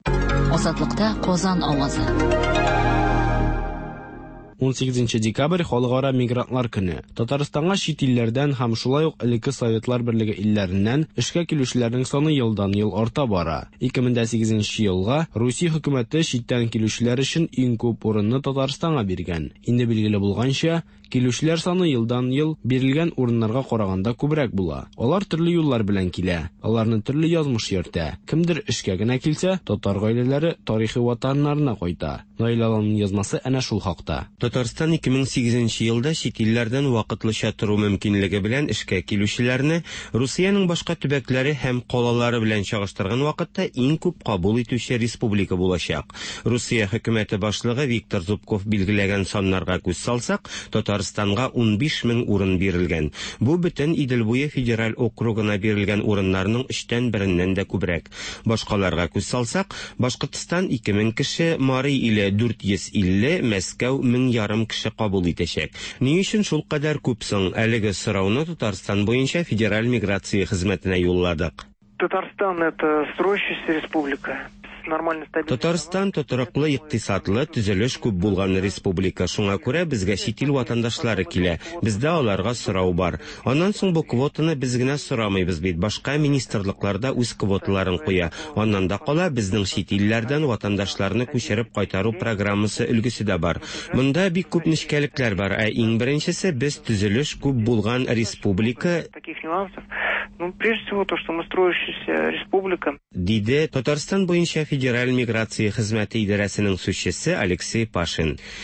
Азатлыкта Казан авазы. он сигезенче декабрь халыкара мигрантлар көне. Татарстанга чит илләрдән һәм шулай ук элекке Советлар Берлеге илләреннән эшкә килүчеләрнең саны елдан-ел арта бара. ике мең сигезенче елга Русия хөкүмәте читтән килүчеләр өчен иң күп урынны Татарстанга биргән. Инде билгеле булганча, килүчеләр саны елдан-ел бирелгән урыннарга караганда күбрәк була. Алар төрле юллар белән килә. Аларны төрле язмыш йөртә. Кемдер эшкә генә килсә, татар гаиләләре тарихи ватаннарына кайта. Наилаларның язмасы әнә шул хакта. Татарстан ике мең сигезенче елда чит илләрдән вакытлыча тору мөмкинлеге белән эшкә килүчеләрне Русиянең башка төбәкләре һәм калалары белән чагыштырган вакытта иң күп кабул итүче республика булачак. Русия хөкүмәте башлыгы Виктор Зубков билгеләгән саннарга күз салсак, Татарстанга ун биш мең урын бирелгән. Бу бөтен Идел буе федераль округына бирелгән урыннарның өчтән береннән дә күбрәк. Башкаларга күз салсак, Башкортстан ике мең кеше, Мари иле дүрт йөз илле, Мәскәү мең ярым кеше кабул итәчәк. Ни өчен шул кадәр күп соң? Әлеге сорауны Татарстан буенча федераль миграция хезмәтенә юлладык. Татарстан это строящаяся республика. Татарстан тотрыклы икътисадлы төзелеш күп булган республика. Шуңа күрә безгә чит ил ватандашлары килә. Бездә аларга сорау бар. Аннан соң бу квотаны без генә сорамыйбыз бит. Башка министрлыкларда үз квоталарын куя. Аннан да кала безнең чит илләрдән ватандашларны күчереп кайтару программасы өлгесе дә бар. Монда бик күп нечкәлекләр бар. Ә иң беренчесе без төзелеш күп булган республика. Ну, прежде всего, то, что мы строящаяся республика. Диде Татарстан буенча федераль миграция хезмәте идарәсенең сүзчесе Алексей Пашин.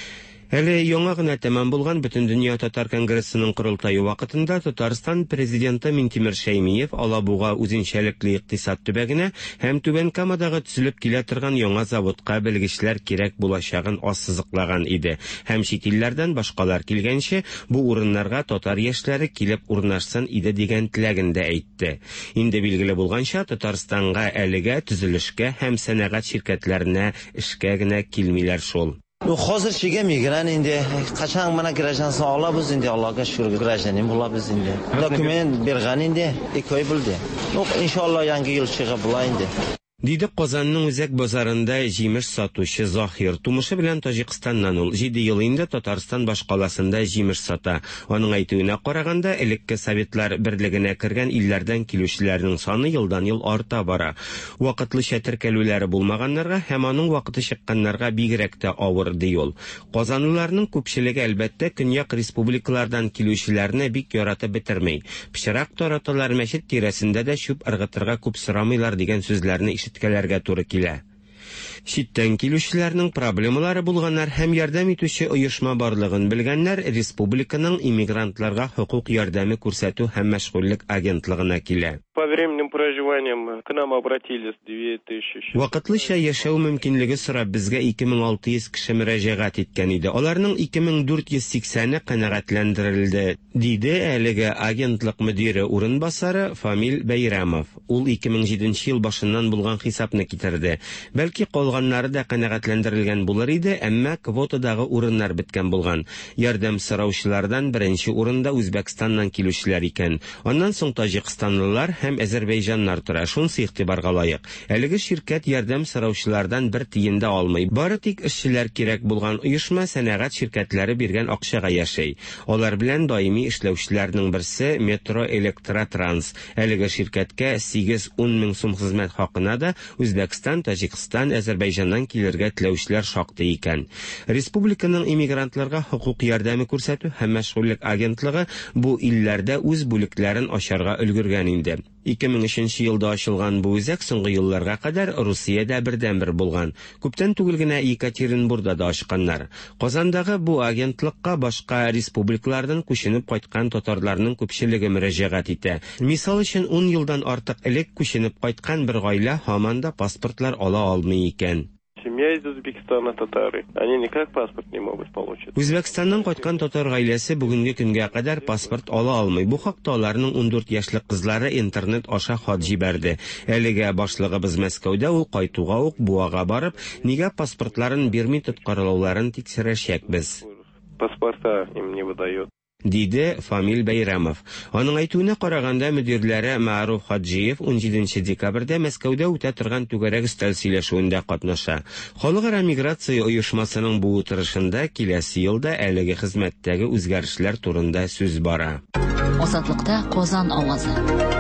Әле яңа гына тәмам булган Бөтен дөнья татар конгрессының корылтайы вакытында Татарстан президенты Минтимер Шәймиев Алабуга үзенчәлекле икътисад төбәгенә һәм Түбән Камадагы төзелеп килә торган яңа заводка белгечләр кирәк булачагын ассызыклаган иде. Һәм чит илләрдән башкалар килгәнче бу урыннарга татар яшьләре килеп урнашсын иде дигән теләген дә әйтте. Инде билгеле булганча Татарстанга әлегә төзелешкә һәм сәнәгать şirketләренә эшкә генә килмиләр шул. Hozirchiga migran endi qachon mana grajansa olamiz endi Allohga shukr grajanin bo'lamiz endi. Dokument bergan endi ikki oy bo'ldi. Inshaalloh yangi yil chiqib bo'lar endi. Диде Казанның үзәк базарында җимеш сатучы Захир. Тумышы белән Таҗикстаннан ул җиде ел инде Татарстан башкаласында җимеш сата. Аның әйтүенә караганда, элекке Советлар берлегенә кергән илләрдән килүчеләрнең саны елдан-ел арта бара. Вакытлыча теркәлүләре булмаганнарга һәм аның вакыты чыкканнарга бигрәк тә авыр ди ул. Казанлыларның күпчелеге әлбәттә Көньяк республикалардан килүчеләрне бик яратып бетермәй. Пычрак тараталар, мәчет тирәсендә дә чүп ыргытырга күп сорамыйлар дигән сүзләрне ишеткәләргә туры килә. Читтән килүчеләрнең проблемалары булганнар һәм ярдәм итүче оешма барлыгын белгәннәр республиканың иммигрантларга хукук ярдәме күрсәтү һәм мәшгульлек агентлыгына килә. По временным проживаниям к нам обратились две тысячи. Вакытлыча яшәү мөмкинлеге сорап безгә ике мең алты йөз кеше мөрәҗәгать иткән иде. Аларның ике мең дүрт йөз сиксәне канәгатьләндерелде, диде әлеге агентлык мөдире урынбасары Фамил Бәйрәмов. Ул ике мең җиденче ел башыннан булган хисапны китерде. Бәлки калганнары да канәгатьләндерелгән булыр иде, әмма квотадагы урыннар беткән булган. Ярдәм сораучылардан беренче урында Үзбәкстаннан килүчеләр икән. Аннан соң Таҗикстанлылар һәм Азәрбайҗаннар тора. Шунысы игътибарга лаек. Әлеге şirket ярдәм сораучылардан бер тиен дә алмый. Бары тик эшчеләр кирәк булган оешма сәнәгать şirkeтләре биргән акчага яшәй. Алар белән даими эшләүчеләрнең берсе Метро Электротранс. Әлеге şirkeткә сигез-ун мең сум хезмәт хакына да Үзбәкстан, Таҗикстан, Азәрбайҗаннан килергә теләүчеләр шактый икән. Республиканың иммигрантларга хукук ярдәме күрсәтү һәм мәшгульлек агентлыгы бу илләрдә үз бүлекләрен ачарга өлгергән инде. ике мең өченче елда ачылган бу үзәк соңгы елларга кадәр Русиядә бердән-бер булган. Күптән түгел генә Екатеринбургда да ачканнар. Казандагы бу агентлыкка башка республикалардан күченеп кайткан татарларның күпчелеге мөрәҗәгать итә. Мисал өчен, ун елдан артык элек күченеп кайткан бер гаилә һаман да паспортлар ала алмый икән. Семья из Узбекистана татары. Они никак паспорт не могут получить. Үзбәкстаннан кайткан татар гаиләсе бүгенге көнгә кадәр паспорт ала алмый. Бу хакта аларның ун дүрт яшьлек кызлары интернет аша хат җибәрде. Әлегә башлыгыбыз Мәскәүдә ул кайтуга ук буага барып, нигә паспортларын бирми тоткарлауларын тикшерәчәкбез. Паспорта им не выдают. Диде Фамил Бәйрәмов. Аның әйтүенә караганда, мөдирләре Маруф Хаджиев ун җиденче декабрьдә Мәскәүдә үтә торган түгәрәк өстәл сөйләшүендә катнаша. Халыкара миграция оешмасының бу утырышында киләсе елда әлеге хезмәттәге үзгәрешләр турында сүз бара. Азатлыкта Казан авазы.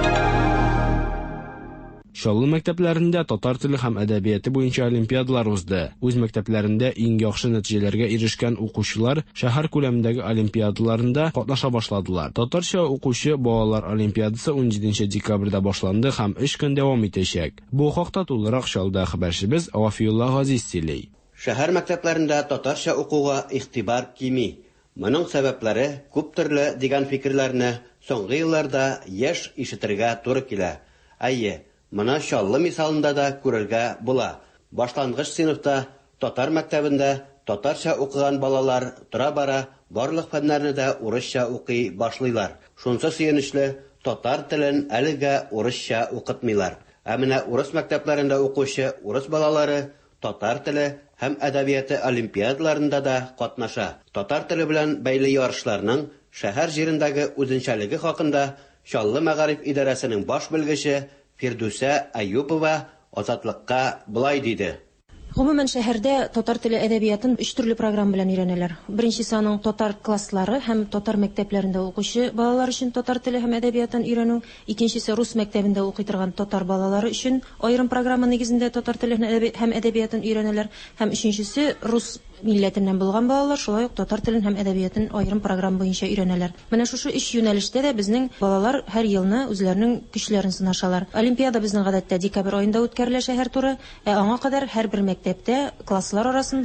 Шаллы мәктәпләрендә татар теле һәм әдәбияты буенча олимпиадалар узды. Үз мәктәпләрендә иң яхшы нәтиҗәләргә ирешкән укучылар шәһәр күләмендәге олимпиадаларында катнаша башладылар. Татарча укучы балалар олимпиадасы ун җиденче декабрьдә башланды һәм өч көн дәвам итәчәк. Бу хакта тулырак Шалда хәбәрчебез Вафиулла Газиз сөйли. Шәһәр мәктәпләрендә татарча укуга игътибар кими. Моның сәбәпләре күп төрле дигән фикерләрне соңгы елларда яшь ишетергә туры килә. Әйе, моны Шаллы мисалында да күрергә була. Башлангыч сыйныфта татар мәктәбендә татарча укыган балалар тора-бара барлык фәннәрне дә урысча укый башлыйлар. Шунсы сөенечле, татар телен әлегә урысча укытмыйлар. Ә менә урыс мәктәпләрендә укучы урыс балалары татар теле һәм әдәбияты олимпиадаларында да катнаша. Татар теле белән бәйле ярышларның шәһәр җирендәге үзенчәлеге хакында Шаллы мәгариф идарәсенең баш белгече Фирдүсә Әйюпова Азатлыкка булай диде. Гомумән шәһәрдә татар теле әдәбиятын өч төрле программа белән өйрәнәләр. Беренчесе аның татар класслары һәм татар мәктәпләрендә укучы балалар өчен татар теле һәм әдәбиятын өйрәнү. Икенчесе рус мәктәбендә укый торган татар балалары өчен аерым программа нигезендә татар теле һәм әдәбиятын өйрәнәләр. Һәм өченчесе рус милләтеннән булган балалар шулай ук татар телен һәм әдәбиятын аерым программа буенча өйрәнәләр. Менә шушы өч юнәлештә дә безнең балалар һәр елны үзләренең көчләрен сынашалар. Олимпиада безнең гадәттә декабрь аенда үткәрелә шәһәр туры, ә аңа кадәр һәр бер мәктәптә класслар арасында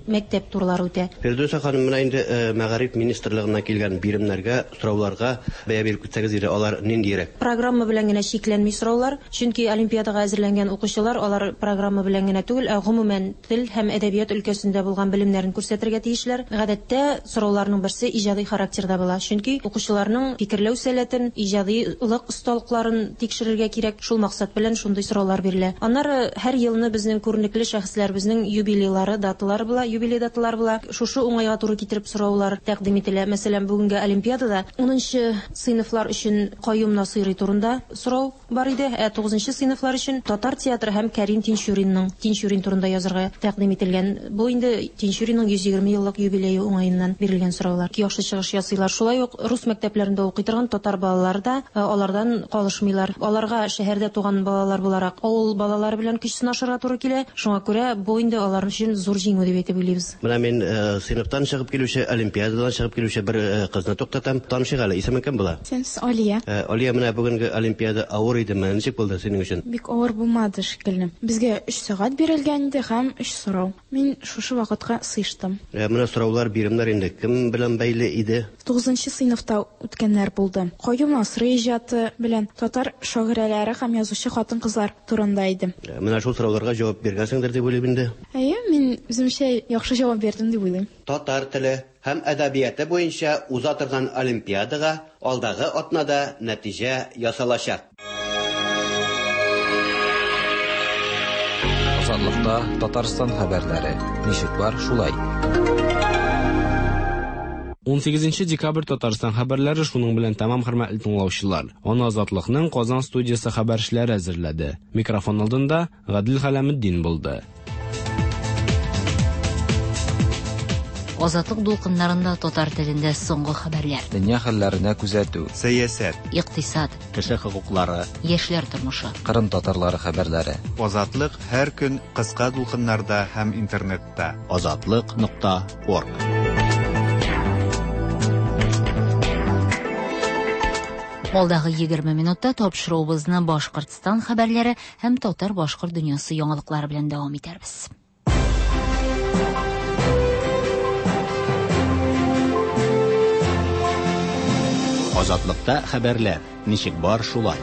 мәктәп турлары үтә. Фирдүсә ханым, менә инде Мәгариф министрлыгына килгән биремнәргә, сорауларга бәя биреп китсәгез иде, алар ниндирәк? Программа белән генә шикләнми сораулар, чөнки олимпиадага әзерләнгән укучылар алар программа белән генә түгел, ә гомумән тел һәм әдәбият өлкәсендә булган белемнәрен күрсәтергә тиешләр. Гадәттә сорауларның берсе иҗади характерда була, чөнки укучыларның фикерләү сәләтен, иҗадилык осталыкларын тикшерергә кирәк. Шул максат белән шундый сораулар бирелә. Аннары һәр елны безнең күренекле шәхесләребезнең юбилейлары, даталары була, юбилей даталары була. Шушы уңайга туры китереп сораулар тәкъдим ителә. Мәсәлән, бүгенге олимпиадада унынчы сыйныфлар өчен Каюм Насыйри турында сорау бар иде, ә тугызынчы сыйныфлар өчен Татар театры һәм Кәрим Тинчуринның Тинчурин турында язарга тәкъдим ителгән. Бу инде Тинчуринның йөз егерме еллык юбилее уңаеннан бирелгән сораулар. Яхшы чыгыш ясыйлар. Шулай ук рус мәктәпләрендә укый торган татар балалары да алардан калышмыйлар. Аларга шәһәрдә туган балалар буларак авыл балалары белән көч сынашырга туры килә. Шуңа күрә бу инде алар өчен зур җиңү дип әйтеп уйлыйбыз. Менә мин сыйныфтан чыгып килүче, олимпиададан чыгып килүче бер кызны туктатам. Танышыйк әле, исеме кем була? Сенс Алия. Алия, менә бүгенге олимпиада авыр идеме? Ничек булды синең өчен? Бик авыр булмады шикелле. Безгә өч сәгать бирелгән иде һәм өч сорау. Мин шушы вакытка сыйштым. Менә сораулар, биремнәр инде кем белән бәйле иде? тугызынчы сыйныфта үткәннәр булды. Каюм Насыйри иҗаты белән татар шагыйрәләре һәм язучы хатын-кызлар турында иде. Менә шул сорауларга җавап биргәнсеңдер дип уйлыйм инде. Әйе, мин үземчә яхшы җавап бирдем дип уйлыйм. Татар теле һәм әдәбияты буенча уза торган олимпиадага алдагы атнада нәтиҗә ясалачак. Азатлыкта Татарстан хәбәрләре. Ничек бар, шулай. он сигезенче декабрь Татарстан хәбәрләре шуның белән тәмам, хөрмәтле тыңлаучылар. Аны Азатлыкның Казан студиясе хәбәрчеләре әзерләде. Микрофон алдында Гадил Хәләметдин булды. Азатлык дулкыннарында татар телендә соңгы хәбәрләр. Дөнья хәлләренә күзәтү. Сәясәт, Икътисад, кеше хокуклары, яшьләр тормышы. Кырым татарлары хәбәрләре. Азатлык һәр көн кыска дулкыннарда һәм интернетта. азатлык нокта орг. Алдагы егерме минутта тапшыруыбызны Башкортстан хәбәрләре һәм татар-башкорт дөньясы яңалыклары белән дәвам итәрбез. Азатлыкта хәбәрләр. Ничек бар, шулай.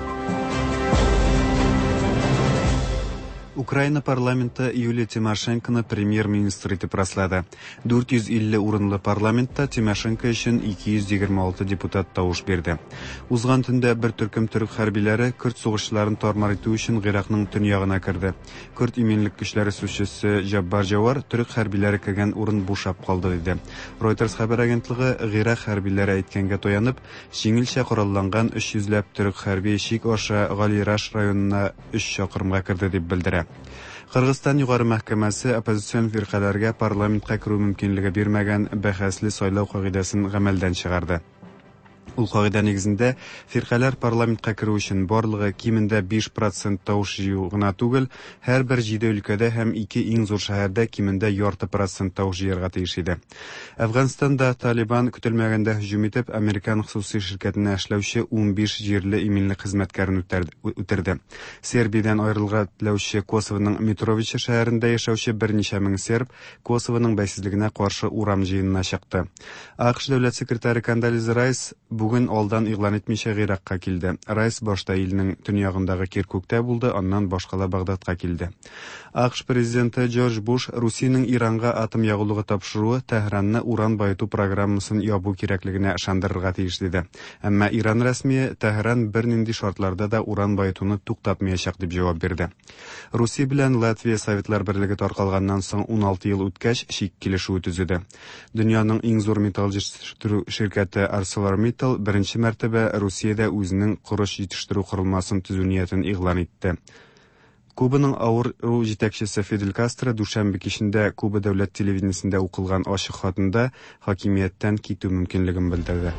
Украина парламенты Юлия Тимошенконы премьер-министр итеп раслады. дүрт йөз илле урынлы парламентта Тимошенко өчен ике йөз егерме алты депутат тавыш бирде. Узган төндә бер төркем төрек хәрбиләре Көрд сугышчыларын тармар итү өчен Гыйракның төньягына керде. Көрд иминлек көчләре сүзчесе Җаббар Җавар төрек хәрбиләре кергән урын бушап калды диде. Reuters хәбәр агентлыгы Гыйрак хәрбиләре әйткәнгә таянып, җиңелчә коралланган өч йөзләп төрек хәрби шик аша Галираш районына өч чакрымга керде дип белдерә. Кыргызстан югары мәхкәмәсе оппозицион фиркаләргә парламентка керү мөмкинлеге бирмәгән бәхәсле сайлау кагыйдасын гамәлдән чыгарды. Ул кагыйда нигезендә фиркаләр парламентка керү өчен барлыгы кимендә биш процент тавыш җыю гына түгел, һәрбер җиде өлкәдә һәм ике иң зур шәһәрдә кимендә ярты процент тавыш җыярга тиеш иде. Әфганстанда Талибан көтелмәгәндә һөҗүм итеп, Американ хусусый ширкәтенә эшләүче ун биш җирле иминлек хезмәткәрен үтерде. Сербиядән аерылырга теләүче Косовоның Митровичи шәһәрендә яшәүче берничә мең серб Косовоның бәйсезлегенә каршы урам җыенына чыкты. АКШ дәүләт секретаре Кондолиза Райс бүген алдан игълан итмичә Гыйракка килде. Райс башта илнең төньягындагы Киркуктә булды, аннан башкала Багдадка килде. АКШ президенты Джордж Буш Русиянең Иранга атом ягулыгы тапшыруы Тәһранны уран байыту программасын ябу кирәклегенә ышандырырга тиеш диде. Әмма Иран рәсми Тәһран бернинди шартларда да уран байытуны туктатмаячак дип җавап бирде. Русия белән Латвия Советлар Берлеге таркалганнан соң ун алты ел үткәч шик килешүе төзеде. Дөньяның иң зур металл җитештерү ширкәте ArcelorMittal беренче мәртәбә Русиядә үзенең корыш җитештерү корылмасын төзү ниятен игълан итте. Кубаның авыр җитәкчесе Фидель Кастро дүшәмбе кичендә Куба дәүләт телевидениесендә укылган ачык хатында хакимияттән китү мөмкинлеген белдерде.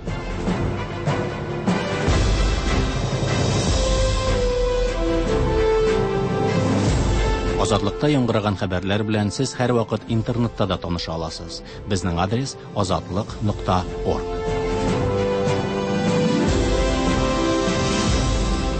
Азатлыкта яңгыраган хәбәрләр белән сез һәр вакыт интернетта да таныша аласыз. Безнең адрес азатлык нокта орг.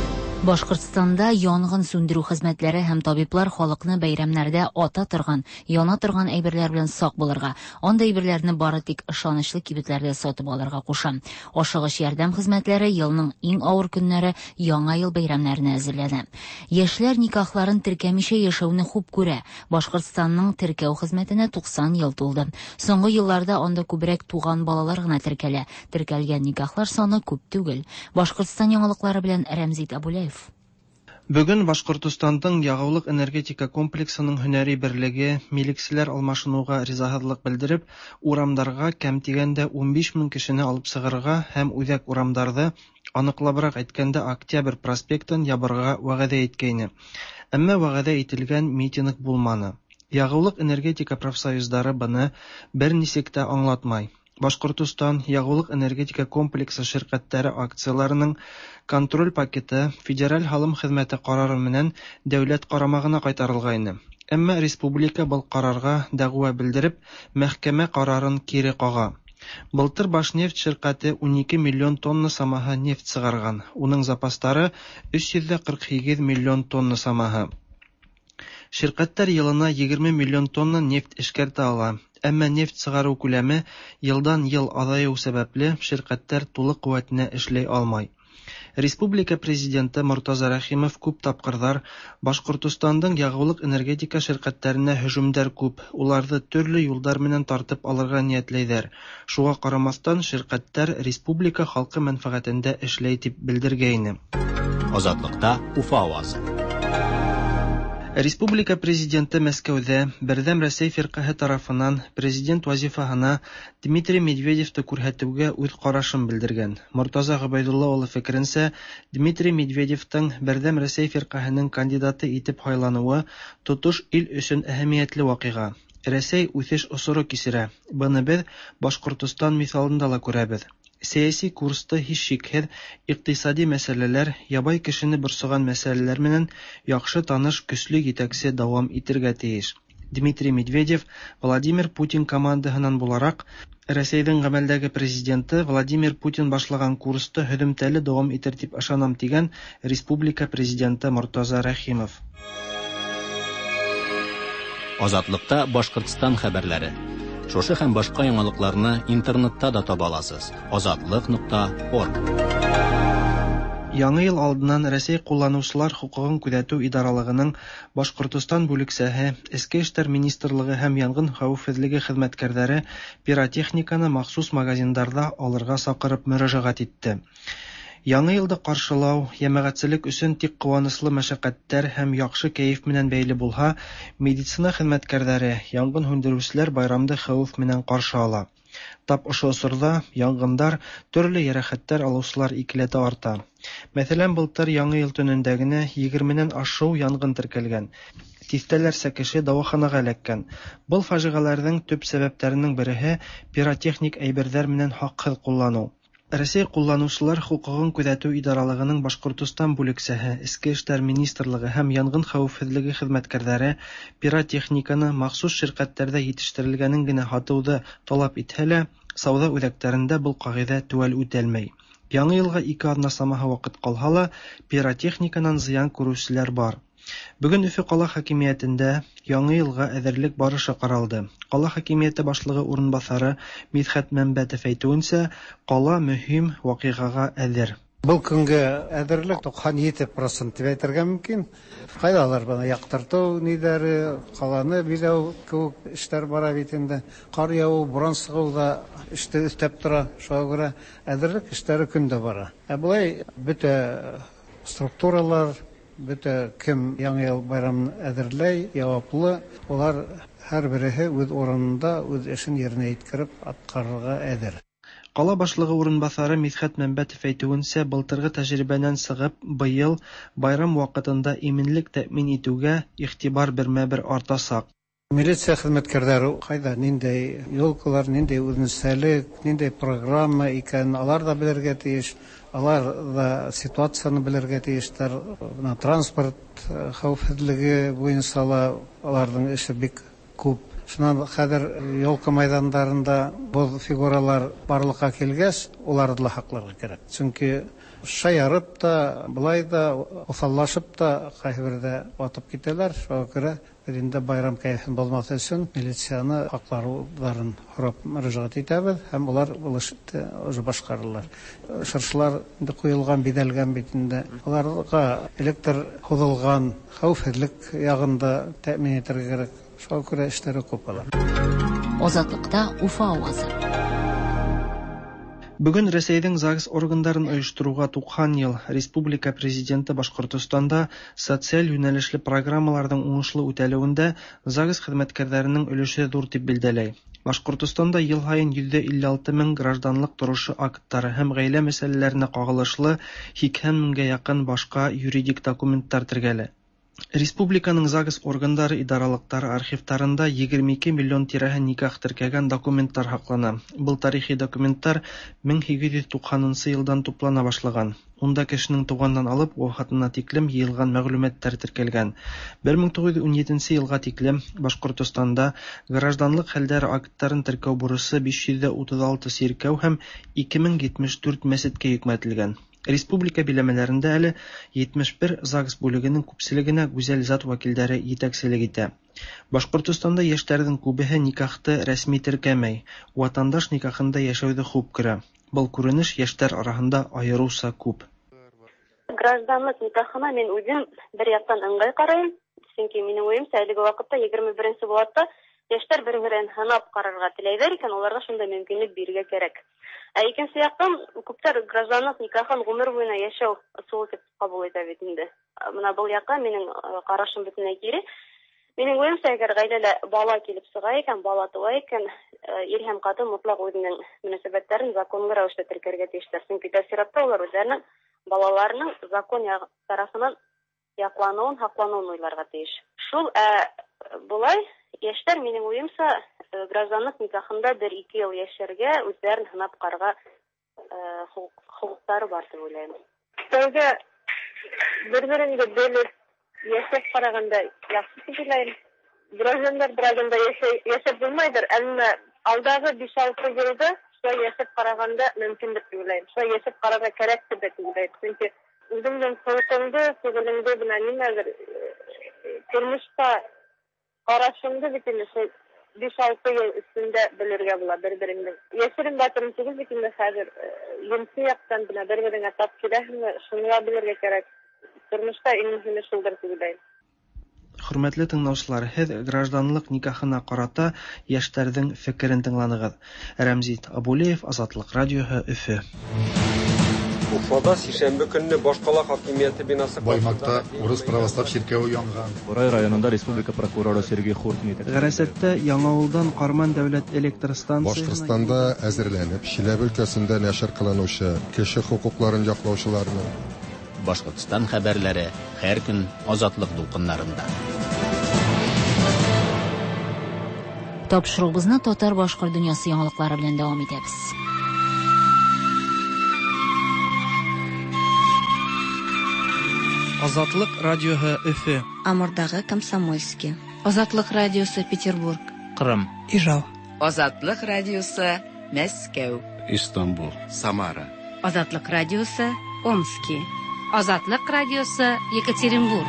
Башкортстанда янгын сүндерү хезмәтләре һәм табиблар халыкны бәйрәмнәрдә ата торган, яна торган әйберләр белән сак булырга, анда әйберләрне бары тик ышанычлы кибетләрдә сатып алырга куша. Ашыгыч ярдәм хезмәтләре елның иң авыр көннәре яңа ел бәйрәмнәренә әзерләнә. Яшьләр никахларын теркәмичә яшәүне хуп күрә. Башкортстанның теркәү хезмәтенә туксан ел тулды. Соңгы елларда анда күбрәк туган балалар гына теркәлә. Теркәлгән никахлар саны күп түгел. Башкортстан яңалыклары белән Рәмзит Абулаев. Бүген Башкортостандың ягулык энергетика комплексының һөнәри берлеге милекселәр алмашынуга ризаһыдлык белдереп, урамдарга кәм тигәндә ун биш мең кешене алып сыгырга һәм үзәк урамдарды, аныклабрак әйткәндә Октябрь проспектын ябырга вәгъдә иткәйне. Әмма вәгъдә ителгән митинг булманы. Ягулык энергетика профсоюздары буны бернисек тә аңлатмай. Башкортостан ягулык энергетика комплексы ширкәтләре акцияларының контроль пакеты федераль һалым хезмәте карары менән дәүләт карамагына кайтарылгайны. Әмма республика был карарга дәгъва белдереп, мәхкәмә карарын кире кага. Былтыр Башнефть ширкәте ун ике миллион тонна самаһы нефть сыгарган. Уның запастары өч йөз кырык сигез миллион тонна самаһы. Ширкәтләр елына егерме миллион тонна нефть эшкәртә ала. Әмма нефть сыгару күләме елдан ел азаю сәбәпле ширкәтләр тулы куәтенә эшләй алмай. Республика президенты Муртаза Рәхимов күп тапкырлар Башкортостандың ягулык энергетика ширкәтләренә һөҗүмдәр күп, уларны төрле юллар белән тартып алырга ниятләйдәр. Шуңа карамастан ширкәтләр республика халкы мәнфәгатендә эшләй дип белдергәйне. Азатлыкта Уфа авазы. Республика президенты Мәскәүдә Бердәм Рәсәй фиркаһы тарафынан президент вазифаһына Дмитрий Медведевты күрһәтүгә үз карашын белдергән. Муртаза Гобайдулла улы фикеренсә, Дмитрий Медведевтың Бердәм Рәсәй фиркаһының кандидаты итеп һайлануы тотыш ил өчен әһәмиятле вакыйга. Рәсәй үсеш осыры кисерә. Буны без Башкортостан мисалында ла күрәбез. Сәяси курста һич шикһез икътисади мәсьәләләр, ябай кешене борсыган мәсьәләләр менән яхшы таныш көчле җитәкче дәвам итәргә тиеш. Дмитрий Медведев Владимир Путин командаһынан буларак Рәсәйнең гамәлдәге президенты Владимир Путин башлаган курста һөдемтәле дәвам итер дип ышанам дигән республика президенты Муртаза Рәхимов. Азатлыкта Башкортстан хәбәрләре. Шушы һәм башка яңалыкларны интернетта да таба аласыз. азатлык нокта орг. Яңа ел алдыннан Рәсәй кулланучылар хукугын күзәтү идаралыгының Башкортостан бүлексәһе, Эчке эшләр министрлыгы һәм янгын хәвефсезлеге хезмәткәрләре пиротехниканы махсус магазиннарда алырга сакырып мөрәҗәгать итте. Яңа елда каршылау, ямәгатьчелек өчен тик куанычлы мәшәкатьләр һәм яхшы кәеф менән бәйле булһа, медицина хезмәткәрләре, янгын һүндерүчеләр байрамды хәвеф менән каршы ала. Тап ошо осырда янгындар, төрле ярәхәттәр алучылар икеләтә арта. Мәсәлән, былтыр яңа ел төнендә генә егерменән ашу янгын теркәлгән. Тистәләрсә кеше дәваханага эләккән. Был фаҗигаларның төп сәбәпләренең береһе пиротехник әйберләр менән хаксыз куллану. Рәсәй кулланучылар хукугын күзәтү идаралыгының Башкортостан бүлексәһе, Эчке эшләр министрлыгы һәм янгын хәвефсезлеге хезмәткәрләре пиротехниканы махсус ширкәтләрдә җитештерелгәнен генә һатуды талап итһә лә, сауда үзәкләрендә был кагыйдә тәвәл үтәлмәй. Яңа елга ике атна самаһы вакыт калһа ла, пиротехниканан зыян күрүчеләр бар. Бүген Өфе кала хакимиятендә яңа елга әзерлек барышы каралды. Кала хакимияте башлыгы урынбасары Мидхәт Мәмбәтов әйтүенчә, кала мөһим вакыйгага әзер. Бұл көнгә әзерлек туксан җиде процент дип әйтергә мөмкин. Кайдалар бана яктырту нидәре, каланы биләү күп эшләр бара бит инде. Кар яву, буран сыгу да эште өстәп тора. Шуңа күрә әзерлек эшләре көндә бара. Ә булай бөтә структуралар, бөтә кем яңа ел байрамын әзерләй, яваплы, улар һәр береһе үз урынында үз эшен yerine yetkirib аткарырга әзер. Кала башлыгы урынбасары Мидхәт Мәмбәтов әйтүенчә, былтыргы тәҗрибәнән сыгып, быел байрам вакытында иминлек тәэмин итүгә игътибар бермә-бер артасак. Милиция хезмәткәрләре кайда, ниндәй юлкалар, ниндәй үзенчәлек, ниндәй программа икән, алар да белергә тиеш, алар да ситуацияны белергә тиештәр. Транспорт хәвефсезлеге буенча аларның эше бик күп. Шуннан хәзер ялка майданнарында бу фигуралар барлыкка килгәч, уларны да хакларга кирәк. Чөнки шаярып та, былай да, усаллашып та кайбердә атып китәләр. Шуңа күрә инде байрам кайфын булмасы өчен милицияны хакларын сорап мөрәҗәгать итәбез һәм улар бу эшне уже башкаралар. Шыршылар инде куелган, биделгән бит инде. Аларга электр һудылган хәвефлек ягында тәэмин итәргә кирәк. Шуңа күрә эшләре күп була. Азатлыкта Уфа авазы. Бүген Рәсәйнең ЗАГС органнарын оештыруга туксан ел. Республика президенты Башкортостанда социаль юнәлешле программаларның уңышлы үтәлүендә ЗАГС хезмәткәрләренең өлеше зур дип билдәләй. Башкортостанда ел һаен йөз илле алты мең гражданлык торышы актлары һәм гаилә мәсьәләләренә кагылышлы сиксән меңгә якын башка юридик документтар тергәле. Республиканың ЗАГС органнары идаралыктары архивтарында егерме ике миллион тирәһе никах теркәгән документтар һаклана. Был тарихи документтар мең сигез йөз туксанынчы елдан туплана башлаган. Унда кешенең туганнан алып вафатына тиклем йыелган мәгълүматлар теркәлгән. бер мең тугыз йөз униҗиденче елга тиклем Башкортостанда гражданлык хәлләре актларын теркәү бурысы биш йөз утыз алты сиркәү һәм ике мең җитмеш дүрт мәсеткә йөкмәтелгән. Республика биләмәләрендә әле җитмеш бер ЗАГС бүлегенең күпселегенә гүзәл зат вәкилләре җитәкчелек итә. Башкортостанда яшьләрнең күбеһе никахты рәсми теркәмәй, ватандаш никахында яшәүдә хуп керә. Был күренеш яшьләр арасында аеруча күп. Гражданлык никахына мен үзем бер яктан ыңгай карыйм, чөнки минем уемча әлеге вакытта егерме беренче булатта яшьләр бер-берен һынап карарга теләйләр икән, аларга шундай мөмкинлек бирергә кирәк. Ә икенче яктан күптәр гражданлык никахын гомер буена яшәү ысулы дип кабул итә бит инде. Менә бу якка минем карашым бөтенләй кире. Минем уемча, әгәр гаиләдә бала килеп чыга икән, бала туа икән, ир һәм катын мотлак үзенең мөнәсәбәтләрен законлы рәвештә теркәргә тиештер. Чөнки тәэсиратта улар үзләренең балаларының закон тарафыннан яклануын, хаклануын уйларга тиеш. Шул булай яшьләр минем уемча гражданлык никахында бер-ике ел яшәргә, үзләрен һынап карарга хукуклары бар дип уйлыйм. Тәүгә бер-береңне белеп яшәп караганда яхшы дип уйлыйм. Граждандар бирагында яшәп булмайдыр, әмма алдагы биш алты елда шулай яшәп караганда мөмкин дип уйлыйм. Шулай яшәп карарга кирәк дип уйлыйм. Чөнки үзеңнең хокукыңды, сөйләмеңдә белән нимәдер тормышта карашыңды битене биш алты ел өстендә белергә була бер-береңне. Яшерен батырын түгел бит инде хәзер җинси яктан бина бер-береңә тап киләһеңме, шуны белергә кирәк. Тормышта иң мөһиме шулдыр дип уйлыйм. Хөрмәтле тыңлаучылар, һез гражданлык никахына карата яшьләрнең фикерен тыңланыгыз. Рәмзит Абулеев, Азатлык радиоһы, Өфе. Уфада сишәмбе көнне Башкала хакимияте бинасы Баймакта урыс православ чиркәүе янган. Борай районында республика прокуроры Сергей Хуртин итә. Гәрәсәттә Яңавылдан Карман дәүләт электр станциясына Башкортстанда әзерләнеп, Чиләбе өлкәсендә нәшер кылынучы кеше хукукларын яклаучыларны Башкортстан хәбәрләре һәр көн Азатлык дулкыннарында. Тапшыруыбызны татар-башкорт дөньясы яңалыклары белән дәвам итәбез. Азатлык радиоһы, Өфе. Амурдагы Комсомольский. Азатлык радиосы, Петербург. Кырым. Ижау. Азатлык радиосы, Мәскәү. Истанбул. Самара. Азатлык радиосы, Омский. Азатлык радиосы, Екатеринбург.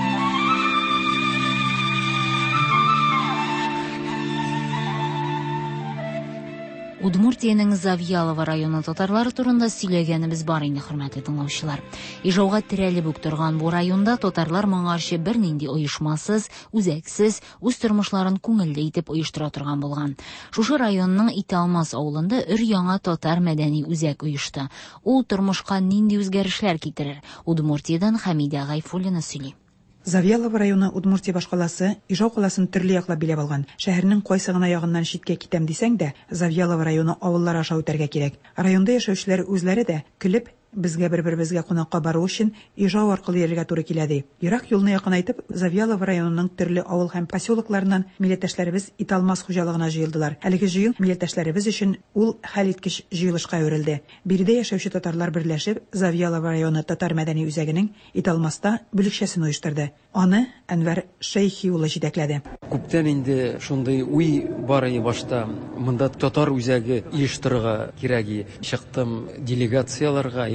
Удмуртиянең Завьялова районы татарлары турында сөйләгәнебез бар инде, хөрмәтле тыңлаучылар. Ижауга терәлеп үк торган бу районда татарлар моңарчы бернинди оешмасыз, үзәксез үз тормышларын күңелле итеп оештыра торган булган. Шушы районның Италмас авылында өр-яңа татар мәдәни үзәк оешты. Ул тормышка нинди үзгәрешләр китерер? Удмуртиядан Хәмидә Гайфуллина сөйли. Завьялова районы Удмуртия башкаласы Ижау каласын төрле яклап биләп алган. Шәһәрнең кайсы гына ягыннан читкә китәм дисәң дә, Завьялова районы авыллар аша үтәргә кирәк. Районда яшәүчеләр үзләре дә көлеп безгә бер-беребезгә кунакка бару өчен Ижау аркылы йөрергә туры килә ди. Ерак юлны якынайтып, Завьялова районының төрле авыл һәм поселокларыннан милләттәшләребез Италмас хуҗалыгына җыелдылар. Әлеге җыел милләттәшләребез өчен ул хәлиткеч җыелышка әверелде. Биредә яшәүче татарлар берләшеп, Завьялова районы татар мәдәни үзәгенең Италмаста бүлекчәсен оештырды. Аны Әнвәр Шәйхи улы җитәкләде. Күптән инде шундый уй бар иде башта. Монда татар үзәге оештырырга кирәк. Чыктым делегацияларга,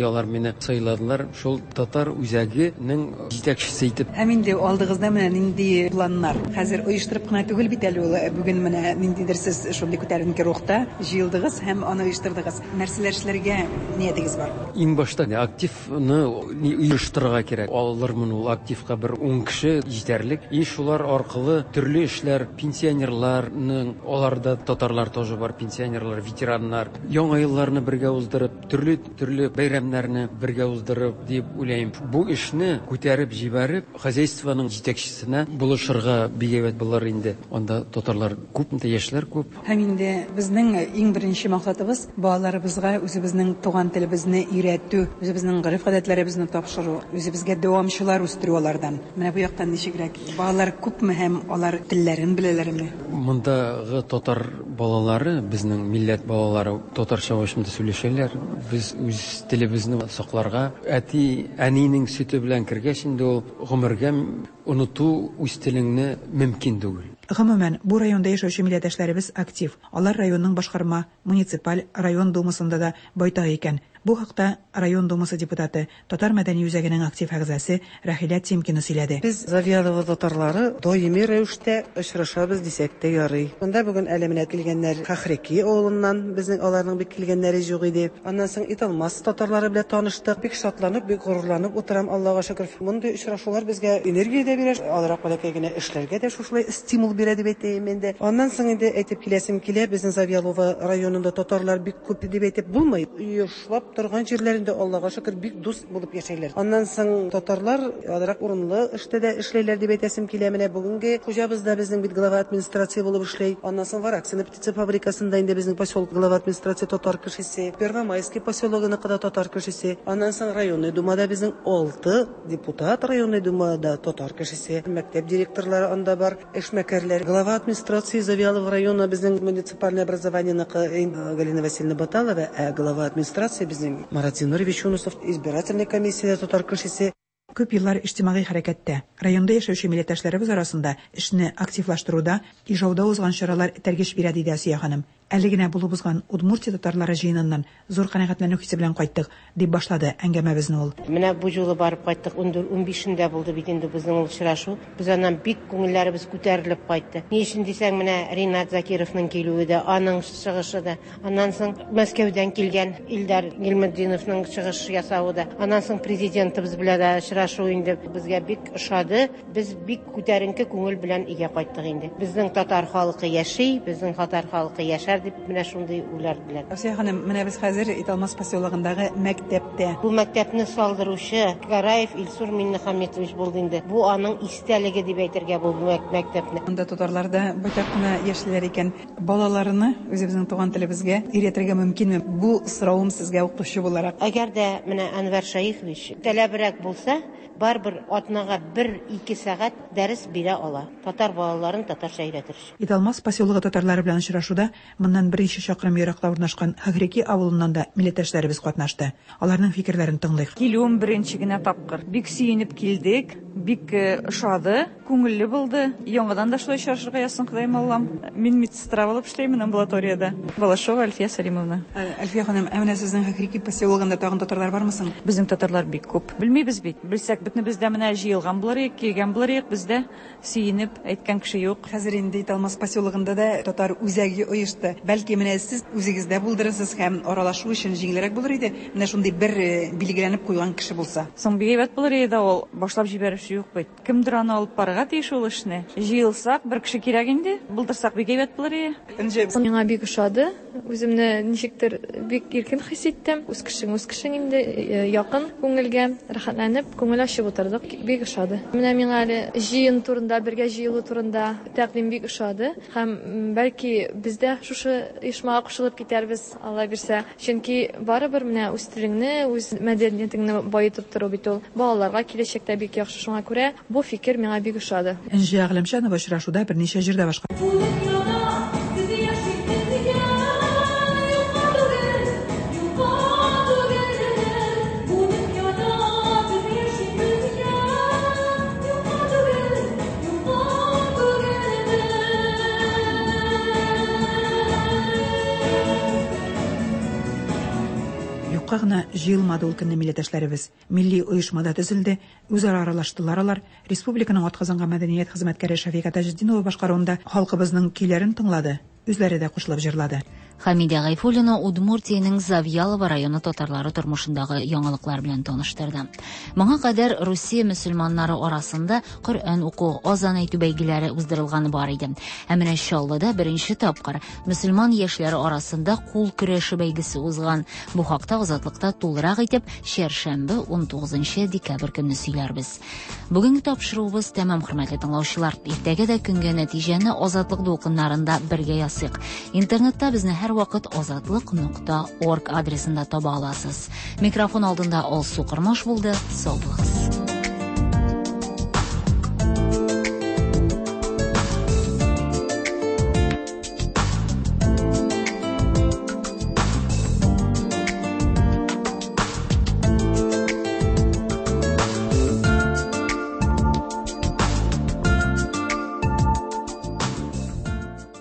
алар мине сайладылар шул татар үзәгенең җитәкчесе итеп. Ә инде алдыгызда менә нинди планнар? Хәзер оештырып кына түгел бит әле ул. Бүген менә ниндидер сез шундый күтәренке рухта җыелдыгыз һәм аны оештырдыгыз. Нәрсәләр эшләргә ниятегез бар? Иң башта активны оештырырга кирәк. Алырмын ул активка бер ун кеше җитәрлек. И шулар аркылы төрле эшләр, пенсионерларның, аларда татарлар тоже бар, пенсионерлар, ветераннар, яңа елларны бергә уздырып, төрле төрле бәйрәмнәрне бергә уздырып дип уйлыйм. Бу эшне күтәреп җибәреп, хозяйствоның җитәкчесенә булышырга бигәйбәт булыр инде. Анда татарлар күп, яшьләр күп. Һәм инде безнең иң беренче максатыбыз балаларыбызга үзебезнең туган телебезне өйрәтү, үзебезнең гореф-гадәтләребезне тапшыру, үзебезгә дәвамчылар үстерү алардан. Менә бу яктан ничегрәк? Балалар күпме һәм алар телләрен беләләрме? Мондагы татар балалары, безнең милләт балалары татарча вакытында сөйләшәләр. Без үз телебезне сакларга, әти, әнинең сөте белән кергәч инде ул гомергә унуту үз телеңне мөмкин түгел. Гомумән, бу районда яшәүче милләттәшләребез актив. Алар районның башкарма, муниципаль, район думасында да байтак икән. Бу хакта район думасы депутаты, татар мәдәни үзәгенең актив әгъзасы Рахилә Тимкина сөйләде. Без Завьялова татарлары даими рәвештә очрашабыз дисәк тә ярый. Монда бүген әлемнән килгәннәр Хахрики авылыннан, безнең аларның бик килгәннәре юк иде. Аннан соң Италмас татарлары белән таныштык. Бик шатланып, бик горурланып утырам, Аллага шөкер. Мондый очрашулар безгә энергия дә бирә, аларак бәләкәй генә эшләргә дә шушылай стимул бирә дип әйтәм инде. Аннан соң инде әйтеп киләсем килә, безнең Завьялова районында татарлар бик күп дип әйтеп булмый. Юшлап торган җирләрендә Аллага шөкер бик дус булып яшәйләр. Аннан соң татарлар адрак урынлы эштә дә эшләйләр дип әйтәсем килә. Менә бүгенге хуҗабыз да безнең бит глава администрация булып эшләй. Аннан соң Вараксина птица фабрикасында инде безнең поселок глава администрация татар кешесе, Первомайский поселогының кыда татар кешесе. Аннан соң районный думада безнең алты депутат районный думада татар кешесе. Мәктәп директорлары анда бар, эшмәкәрләр. Глава администрации Завьялова района безнең муниципальное образованиены Галина Васильевна Баталова, а глава администрации безнең Марат Зинурович Юнусов избирательный комиссияда татар кешесе. Күп еллар иҗтимагый хәрәкәттә, районда яшәүче милләттәшләребез арасында эшне активлаштыруда, ижауда узган чаралар тәргеш бирә диде Асия ханым. Әле генә булып узган Удмуртия татарлары җыеныннан зур канәгатьләнү хисе белән кайттык, дип башлады әңгәмәбезне ул. Менә бу юлы барып кайттык, унбишендә булды бит инде безнең ул очрашу. Без аннан бик күңелләребез күтәрелеп кайтты. Ни өчен дисәң, менә Ринат Закировның килүе дә, аның чыгышы да, аннан соң Мәскәүдән килгән Илдар Гыйлметдиновның чыгыш ясавы да, аннан соң президентыбыз белән дә очрашу инде безгә бик ошады. Без бик күтәренке күңел белән өйгә кайттык инде. Безнең татар халкы яши, безнең татар халкы яшәр дип менә шундый уйлар белән. Асия ханым, менә без хәзер Италмас поселогындагы мәктәптә. Бу мәктәпне салдыручы Гараев Илсур Миннехаметович булды инде. Бу аның истәлеге дип әйтергә бу мәктәпне. Анда татарларда байтак кына яшьләр икән. Балаларны үзебезнең туган телебезгә өйрәтергә мөмкинме? Бу соравым сезгә укытучы буларак. Әгәр дә менә Әнвәр Шаихович таләбрәк булса, барбер атнага бер-ике сәгать дәрес бирә ала. Татар балаларын татарча өйрәтер. Италмас поселогы татарлары белән очрашуда моннан берничә чакрым еракта урнашкан Хагрики авылыннан да милләттәшләребез катнашты. Аларның фикерләрен тыңлыйк. Килүем беренче генә тапкыр. Бик сөенеп килдек, бик ошады, күңелле булды. Яңадан да шулай чаршырга ясын Ходаем Аллам. Мин медсестра булып эшләймен амбулаториядә. Балашова Альфия Салимовна. Альфия ханым, ә менә сезнең Хагрики поселогында тагын татарлар бармы соң? Безнең татарлар бик күп. Белмибез бит. Белсәк битне бездә менә җыелган булыр, килгән булыр, бездә сөенеп әйткән кеше юк. Хәзер инде Италмас поселогында да татар үзәге оешты. Бәлки менә сез үзегездә булдырырсыз һәм аралашу өчен җиңелрәк булыр иде. Менә шундый бер билгеләнеп куйган кеше булса. Соң бигәйбәт булыр иде ул. Башлап җибәрүче юк бит. Кемдер аны алып барырга тиеш ул эшне. Җыелсак, бер кеше кирәк инде. Булдырсак бигәйбәт булыр иде. Миңа бик ошады. Үземне ничектер бик иркен хис иттем. Үз кешең, үз кешең инде якын күңелгә рәхәтләнеп, күңел ачып утырдык. Бик ошады. Менә миңа әле җыен турында, бергә җыелу турында тәкъдим бик ошады. Һәм бәлки бездә шушы оешмага кушылып китәрбез, Алла бирсә. Чөнки барыбер менә үз телеңне, үз мәдәниятеңне баетып тору бит ул балаларга киләчәктә бик яхшы. Шуңа күрә бу фикер миңа бик ошады. Энҗи Әгъләмшанова очрашуда берничә җирдә башка. Юкка гына җыелмады ул көнне милләттәшләребез. Милли оешмада төзелде, үзара аралаштылар алар. Республиканың атказанган мәдәният хезмәткәре Шафика Таҗетдинова башкаруында халкыбызның көйләрен тыңлады, үзләре дә кушылып җырлады. Хамидә Гайфуллина Удмуртиянең Завьялово районы татарлары тормышындагы яңалыклар белән таныштырды. Моңа кадәр Русия мөселманнары арасында Коръән уку, азан әйтү бәйгеләре уздырылганы бар иде. Ә менә Чаллыда беренче тапкыр мөселман яшьләре арасында кул көрәше бәйгесе узган. Бу хакта Азатлыкта тулырак итеп чәршәмбе он тугызынчы декабрь көнне сөйләрбез. Бүгенге тапшыруыбыз тәмам, хөрмәтле тыңлаучылар. Иртәгә дә көнгә нәтиҗәне Азатлык дулкыннарында бергә ясыйк. Интернетта безне һәр вакыт азатлык нокта орг адресында таба аласыз. Микрофон алдында Алсу Кырмаш булды. Сау булыгыз.